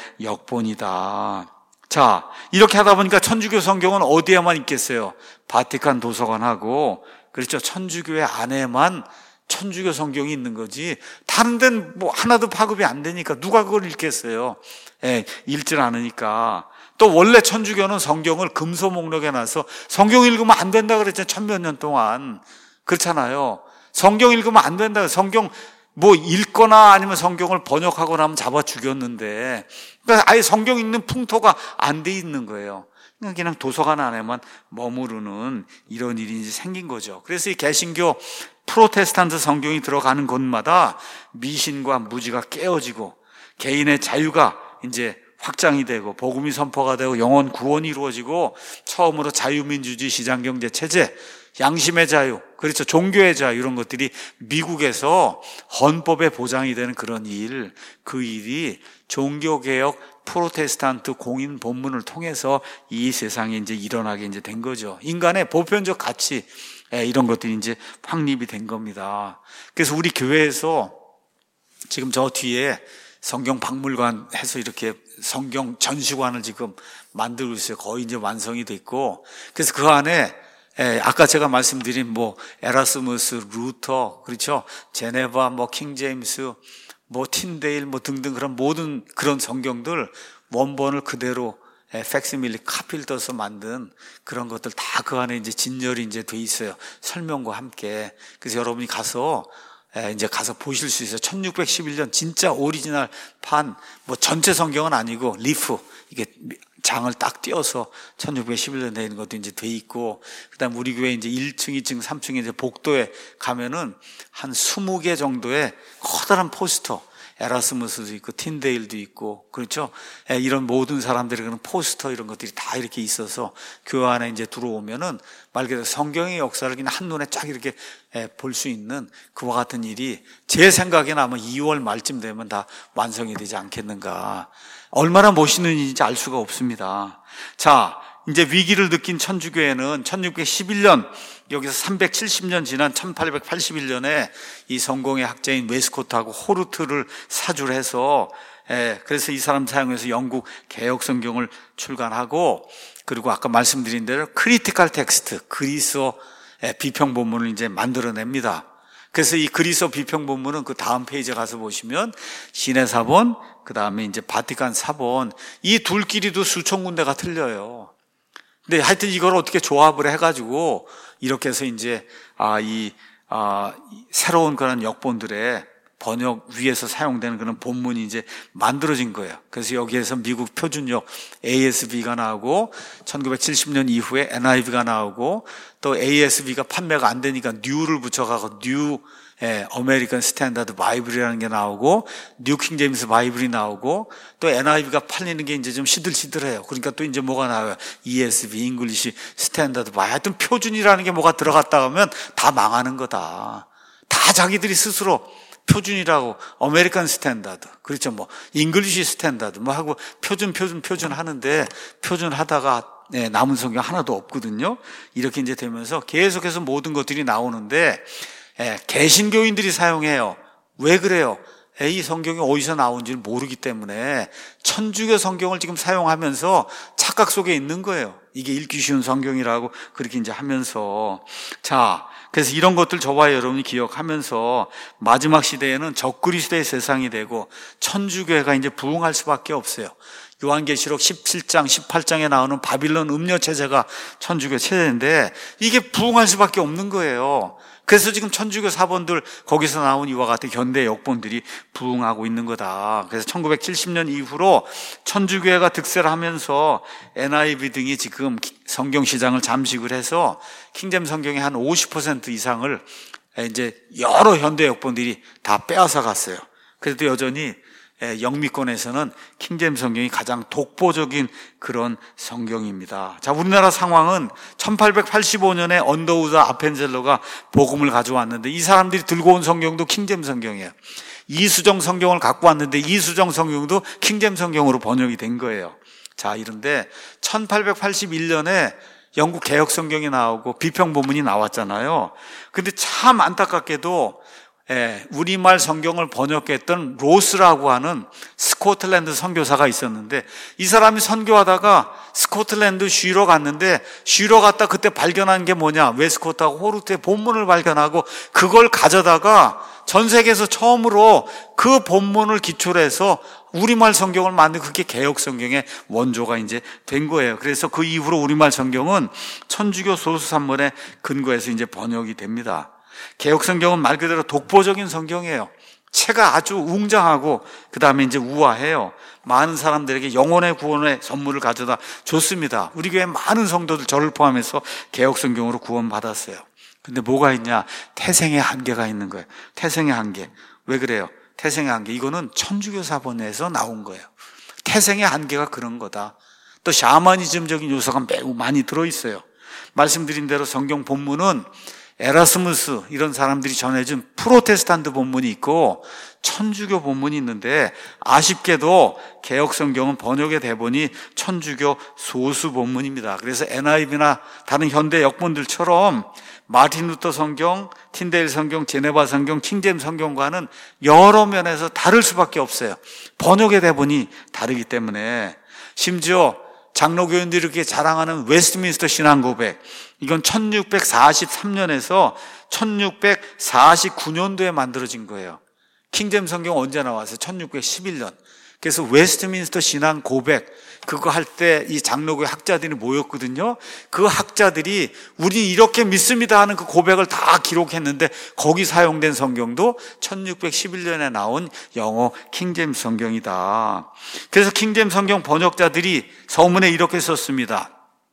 역본이다. 자, 이렇게 하다 보니까 천주교 성경은 어디에만 있겠어요? 바티칸 도서관하고, 그렇죠. 천주교회 안에만 천주교 성경이 있는 거지 다른 데는 뭐 하나도 파급이 안 되니까 누가 그걸 읽겠어요? 예, 읽질 않으니까. 또 원래 천주교는 성경을 금서 목록에 놔서 성경 읽으면 안 된다 그랬잖아요. 천몇 년 동안. 그렇잖아요. 성경 읽으면 안 된다. 성경 뭐 읽거나 아니면 성경을 번역하거나 하면 잡아 죽였는데, 그러니까 아예 성경 읽는 풍토가 안 돼 있는 거예요. 그냥 도서관 안에만 머무르는 이런 일이 이제 생긴 거죠. 그래서 이 개신교 프로테스탄트 성경이 들어가는 곳마다 미신과 무지가 깨어지고 개인의 자유가 이제 확장이 되고 복음이 선포가 되고 영혼 구원이 이루어지고 처음으로 자유민주주의 시장경제 체제, 양심의 자유, 그렇죠. 종교의 자유 이런 것들이 미국에서 헌법에 보장이 되는 그런 일, 그 일이 종교개혁 프로테스탄트 공인 본문을 통해서 이 세상에 이제 일어나게 이제 된 거죠. 인간의 보편적 가치, 이런 것들이 이제 확립이 된 겁니다. 그래서 우리 교회에서 지금 저 뒤에 성경 박물관 해서 이렇게 성경 전시관을 지금 만들고 있어요. 거의 이제 완성이 됐고, 그래서 그 안에 아까 제가 말씀드린 뭐 에라스무스, 루터, 그렇죠? 제네바, 뭐 킹제임스, 뭐 틴데일, 뭐 등등 그런 모든 그런 성경들 원본을 그대로 팩시밀리 카피를 떠서 만든 그런 것들 다 그 안에 이제 진열이 이제 돼 있어요. 설명과 함께. 그래서 여러분이 가서 이제 가서 보실 수 있어요. 천육백십일 년 진짜 오리지널 판, 뭐 전체 성경은 아니고 리프, 이게 장을 딱 띄어서 천육백십일 년 되는 것도 이제 돼 있고, 그 다음 우리 교회 이제 일 층, 이 층, 삼 층에 이제 복도에 가면은 한 스무 개 정도의 커다란 포스터, 에라스무스도 있고 틴데일도 있고 그렇죠. 예, 이런 모든 사람들이 그런 포스터 이런 것들이 다 이렇게 있어서 교회 안에 이제 들어오면은 말 그대로 성경의 역사를 그냥 한눈에 쫙 이렇게 예, 볼 수 있는 그와 같은 일이 제 생각에는 아마 이월 말쯤 되면 다 완성이 되지 않겠는가. 얼마나 멋있는 일인지 알 수가 없습니다. 자, 이제 위기를 느낀 천주교회는 천육백십일 년, 여기서 삼백칠십 년 지난 천팔백팔십일 년에 이 성공의 학자인 웨스코트하고 호르트를 사주를 해서, 예, 그래서 이 사람 사용해서 영국 개혁 성경을 출간하고, 그리고 아까 말씀드린 대로 크리티컬 텍스트, 그리스어 비평 본문을 이제 만들어냅니다. 그래서 이 그리스어 비평 본문은 그 다음 페이지에 가서 보시면 시내 사본, 그 다음에 이제 바티칸 사본, 이 둘끼리도 수천 군데가 틀려요. 근데 하여튼 이걸 어떻게 조합을 해가지고 이렇게 해서 이제 아, 이, 아, 새로운 그런 역본들의 번역 위에서 사용되는 그런 본문이 이제 만들어진 거예요. 그래서 여기에서 미국 표준역 에이에스비가 나오고 천구백칠십 년 이후에 엔아이브이가 나오고 또 에이에스비가 판매가 안 되니까 뉴를 붙여가고 뉴 예, 어메리칸 스탠다드 바이블이라는 게 나오고 뉴 킹 제임스 바이블이 나오고 또 엔아이브이가 팔리는 게 이제 좀 시들시들해요. 그러니까 또 이제 뭐가 나와요? 이에스비, 잉글리시 스탠다드 바이. 하여튼 표준이라는 게 뭐가 들어갔다 하면 다 망하는 거다. 다 자기들이 스스로 표준이라고 어메리칸 스탠다드, 그렇죠, 뭐 잉글리시 스탠다드 뭐 하고 표준 표준 표준 하는데 표준 하다가 네, 남은 성경 하나도 없거든요. 이렇게 이제 되면서 계속해서 모든 것들이 나오는데 예, 개신교인들이 사용해요. 왜 그래요? 예, 이 성경이 어디서 나온지를 모르기 때문에 천주교 성경을 지금 사용하면서 착각 속에 있는 거예요. 이게 읽기 쉬운 성경이라고 그렇게 이제 하면서. 자, 그래서 이런 것들 저와 여러분이 기억하면서 마지막 시대에는 적그리스도의 세상이 되고 천주교회가 이제 부흥할 수밖에 없어요. 요한계시록 십칠 장, 십팔 장에 나오는 바빌론 음녀 체제가 천주교 체제인데 이게 부흥할 수밖에 없는 거예요. 그래서 지금 천주교 사본들 거기서 나온 이와 같은 현대 역본들이 부흥하고 있는 거다. 그래서 천구백칠십 년 이후로 천주교회가 득세를 하면서 엔아이브이 등이 지금 성경 시장을 잠식을 해서 킹잼 성경의 한 오십 퍼센트 이상을 이제 여러 현대 역본들이 다 빼앗아 갔어요. 그래도 여전히 영미권에서는 킹제임스 성경이 가장 독보적인 그런 성경입니다. 자, 우리나라 상황은 천팔백팔십오 년에 언더우드 아펜젤러가 복음을 가져왔는데 이 사람들이 들고 온 성경도 킹제임스 성경이에요. 이수정 성경을 갖고 왔는데 이수정 성경도 킹제임스 성경으로 번역이 된 거예요. 자, 이런데 천팔백팔십일 년에 영국 개혁 성경이 나오고 비평 본문이 나왔잖아요. 근데 참 안타깝게도 예, 우리말 성경을 번역했던 로스라고 하는 스코틀랜드 선교사가 있었는데 이 사람이 선교하다가 스코틀랜드 쉬러 갔는데 쉬러 갔다 그때 발견한 게 뭐냐, 웨스코트하고 호르트의 본문을 발견하고 그걸 가져다가 전 세계에서 처음으로 그 본문을 기초로 해서 우리말 성경을 만든 그게 개혁 성경의 원조가 이제 된 거예요. 그래서 그 이후로 우리말 성경은 천주교 소수 산문에 근거해서 이제 번역이 됩니다. 개혁 성경은 말 그대로 독보적인 성경이에요. 책가 아주 웅장하고 그 다음에 이제 우아해요. 많은 사람들에게 영혼의 구원의 선물을 가져다 줬습니다. 우리 교회 많은 성도들 저를 포함해서 개혁 성경으로 구원받았어요. 근데 뭐가 있냐? 태생의 한계가 있는 거예요. 태생의 한계. 왜 그래요? 태생의 한계. 이거는 천주교 사본에서 나온 거예요. 태생의 한계가 그런 거다. 또 샤머니즘적인 요소가 매우 많이 들어있어요. 말씀드린 대로 성경 본문은 에라스무스 이런 사람들이 전해준 프로테스탄트 본문이 있고 천주교 본문이 있는데 아쉽게도 개혁 성경은 번역의 대본이 천주교 소수 본문입니다. 그래서 엔아이브이나 다른 현대 역본들처럼 마틴 루터 성경, 틴데일 성경, 제네바 성경, 킹제임스 성경과는 여러 면에서 다를 수밖에 없어요. 번역의 대본이 다르기 때문에. 심지어 장로교인들이 이렇게 자랑하는 웨스트민스터 신앙 고백, 이건 천육백사십삼 년에서 천육백사십구 년도에 만들어진 거예요. 킹제임스 성경 언제 나왔어요? 천육백십일 년. 그래서 웨스트민스터 신앙 고백, 그거 할 때 이 장로교회 학자들이 모였거든요. 그 학자들이 우리 이렇게 믿습니다 하는 그 고백을 다 기록했는데 거기 사용된 성경도 천육백십일 년에 나온 영어 킹제임스 성경이다. 그래서 킹제임스 성경 번역자들이 서문에 이렇게 썼습니다.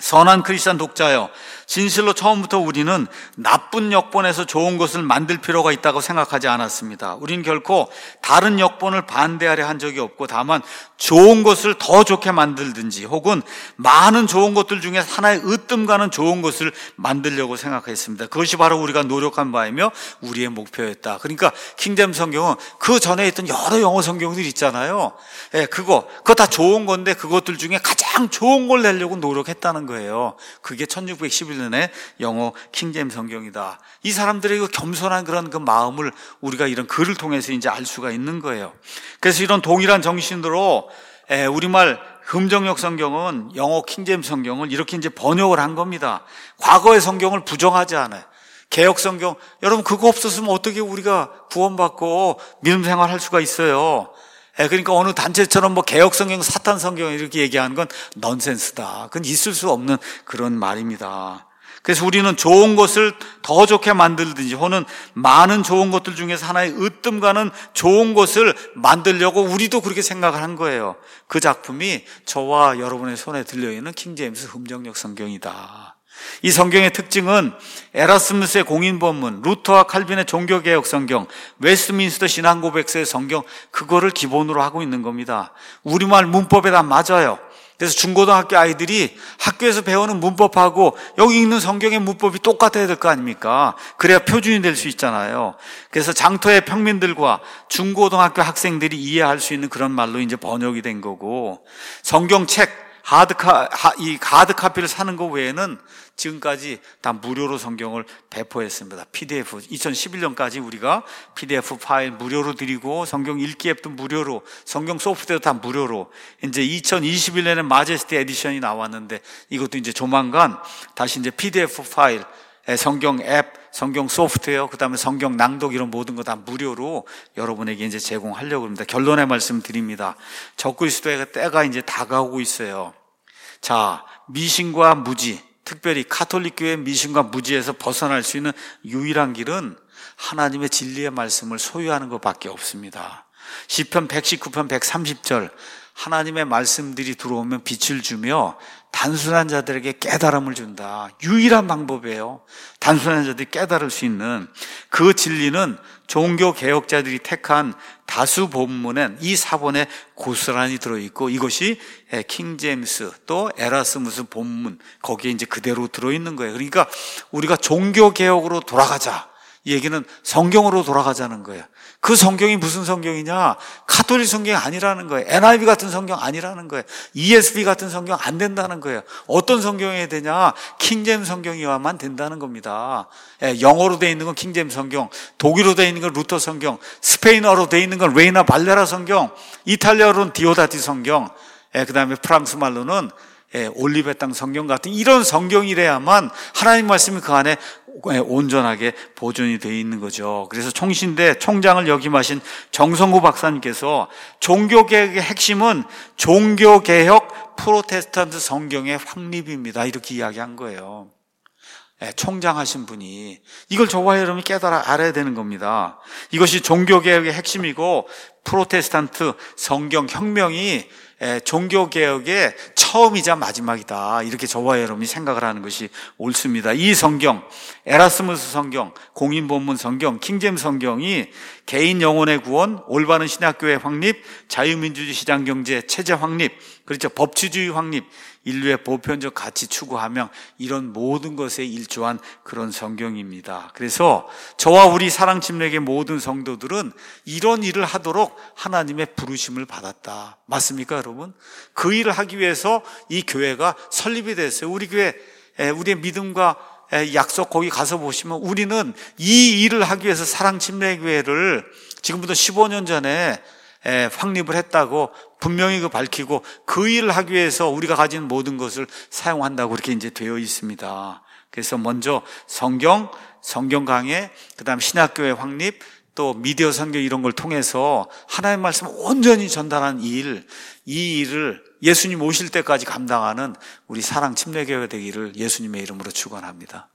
선한 크리스찬 독자여, 진실로 처음부터 우리는 나쁜 역본에서 좋은 것을 만들 필요가 있다고 생각하지 않았습니다. 우리는 결코 다른 역본을 반대하려 한 적이 없고, 다만 좋은 것을 더 좋게 만들든지 혹은 많은 좋은 것들 중에 하나의 으뜸 가는 좋은 것을 만들려고 생각했습니다. 그것이 바로 우리가 노력한 바이며 우리의 목표였다. 그러니까 킹제임스 성경은 그 전에 있던 여러 영어 성경들이 있잖아요. 예, 그거 그거 다 좋은 건데 그것들 중에 가장 좋은 걸 내려고 노력했다는 거예요. 그게 천육백십일 년에 영어 킹제임스 성경이다. 이 사람들의 그 겸손한 그런 그 마음을 우리가 이런 글을 통해서 이제 알 수가 있는 거예요. 그래서 이런 동일한 정신으로 에, 우리말 금정역 성경은 영어 킹제임스 성경을 이렇게 이제 번역을 한 겁니다. 과거의 성경을 부정하지 않아요. 개역 성경, 여러분 그거 없었으면 어떻게 우리가 구원받고 믿음 생활할 수가 있어요? 예, 그러니까 어느 단체처럼 뭐 개역 성경, 사탄 성경 이렇게 얘기하는 건 넌센스다. 그건 있을 수 없는 그런 말입니다. 그래서 우리는 좋은 것을 더 좋게 만들든지 혹은 많은 좋은 것들 중에서 하나의 으뜸 가는 좋은 것을 만들려고 우리도 그렇게 생각을 한 거예요. 그 작품이 저와 여러분의 손에 들려있는 킹제임스 금정역 성경이다. 이 성경의 특징은 에라스무스의 공인본문, 루터와 칼빈의 종교개혁 성경, 웨스트민스터 신앙고백서의 성경, 그거를 기본으로 하고 있는 겁니다. 우리말 문법에 다 맞아요. 그래서 중고등학교 아이들이 학교에서 배우는 문법하고 여기 있는 성경의 문법이 똑같아야 될 거 아닙니까? 그래야 표준이 될 수 있잖아요. 그래서 장터의 평민들과 중고등학교 학생들이 이해할 수 있는 그런 말로 이제 번역이 된 거고, 성경책 하드카, 이 하드카피를 사는 것 외에는 지금까지 다 무료로 성경을 배포했습니다. 피디에프, 이천십일 년까지 우리가 피디에프 파일 무료로 드리고, 성경 읽기 앱도 무료로, 성경 소프트웨어도 다 무료로, 이제 이천이십일 년에 마제스티 에디션이 나왔는데, 이것도 이제 조만간 다시 이제 피디에프 파일, 성경 앱, 성경 소프트웨어, 그 다음에 성경 낭독 이런 모든 거 다 무료로 여러분에게 이제 제공하려고 합니다. 결론의 말씀 드립니다. 적그리스도의 때가 이제 다가오고 있어요. 자, 미신과 무지, 특별히 가톨릭 교회 미신과 무지에서 벗어날 수 있는 유일한 길은 하나님의 진리의 말씀을 소유하는 것밖에 없습니다. 시편 백십구 편 백삼십 절, 하나님의 말씀들이 들어오면 빛을 주며 단순한 자들에게 깨달음을 준다. 유일한 방법이에요. 단순한 자들이 깨달을 수 있는 그 진리는 종교 개혁자들이 택한 다수 본문엔 이 사본에 고스란히 들어있고, 이것이 킹제임스 또 에라스무스 본문 거기에 이제 그대로 들어있는 거예요. 그러니까 우리가 종교 개혁으로 돌아가자, 이 얘기는 성경으로 돌아가자는 거예요. 그 성경이 무슨 성경이냐? 가톨릭 성경이 아니라는 거예요. 엔아이브이 같은 성경 아니라는 거예요. 이에스비 같은 성경 안 된다는 거예요. 어떤 성경이 되냐? 킹제임스 성경이어야만 된다는 겁니다. 예, 영어로 되어 있는 건 킹제임스 성경, 독일어로 되어 있는 건 루터 성경, 스페인어로 되어 있는 건 레이나 발레라 성경, 이탈리아어로는 디오다티 성경, 예, 그 다음에 프랑스 말로는 예, 올리베 땅 성경 같은 이런 성경이래야만 하나님 말씀이 그 안에 온전하게 보존이 되어 있는 거죠. 그래서 총신대 총장을 역임하신 정성구 박사님께서 종교개혁의 핵심은 종교개혁 프로테스탄트 성경의 확립입니다, 이렇게 이야기한 거예요. 네, 총장하신 분이 이걸 저와 여러분이 깨달아 알아야 되는 겁니다. 이것이 종교개혁의 핵심이고 프로테스탄트 성경혁명이 종교개혁의 처음이자 마지막이다, 이렇게 저와 여러분이 생각을 하는 것이 옳습니다. 이 성경, 에라스무스 성경, 공인본문 성경, 킹제임스 성경이 개인 영혼의 구원, 올바른 신학교의 확립, 자유민주주의 시장경제 체제 확립, 그렇죠, 법치주의 확립, 인류의 보편적 가치 추구하며 이런 모든 것에 일조한 그런 성경입니다. 그래서 저와 우리 사랑침례교회 모든 성도들은 이런 일을 하도록 하나님의 부르심을 받았다. 맞습니까, 여러분? 그 일을 하기 위해서 이 교회가 설립이 됐어요. 우리 교회, 우리의 믿음과 약속 거기 가서 보시면 우리는 이 일을 하기 위해서 사랑침례교회를 지금부터 십오 년 전에 확립을 했다고 분명히 그 밝히고, 그 일을 하기 위해서 우리가 가진 모든 것을 사용한다고 그렇게 이제 되어 있습니다. 그래서 먼저 성경, 성경 강해, 그 다음 신학교의 확립, 또 미디어 선교 이런 걸 통해서 하나님의 말씀을 온전히 전달하는 일, 이 일을 예수님 오실 때까지 감당하는 우리 사랑 침례교회 되기를 예수님의 이름으로 축원합니다.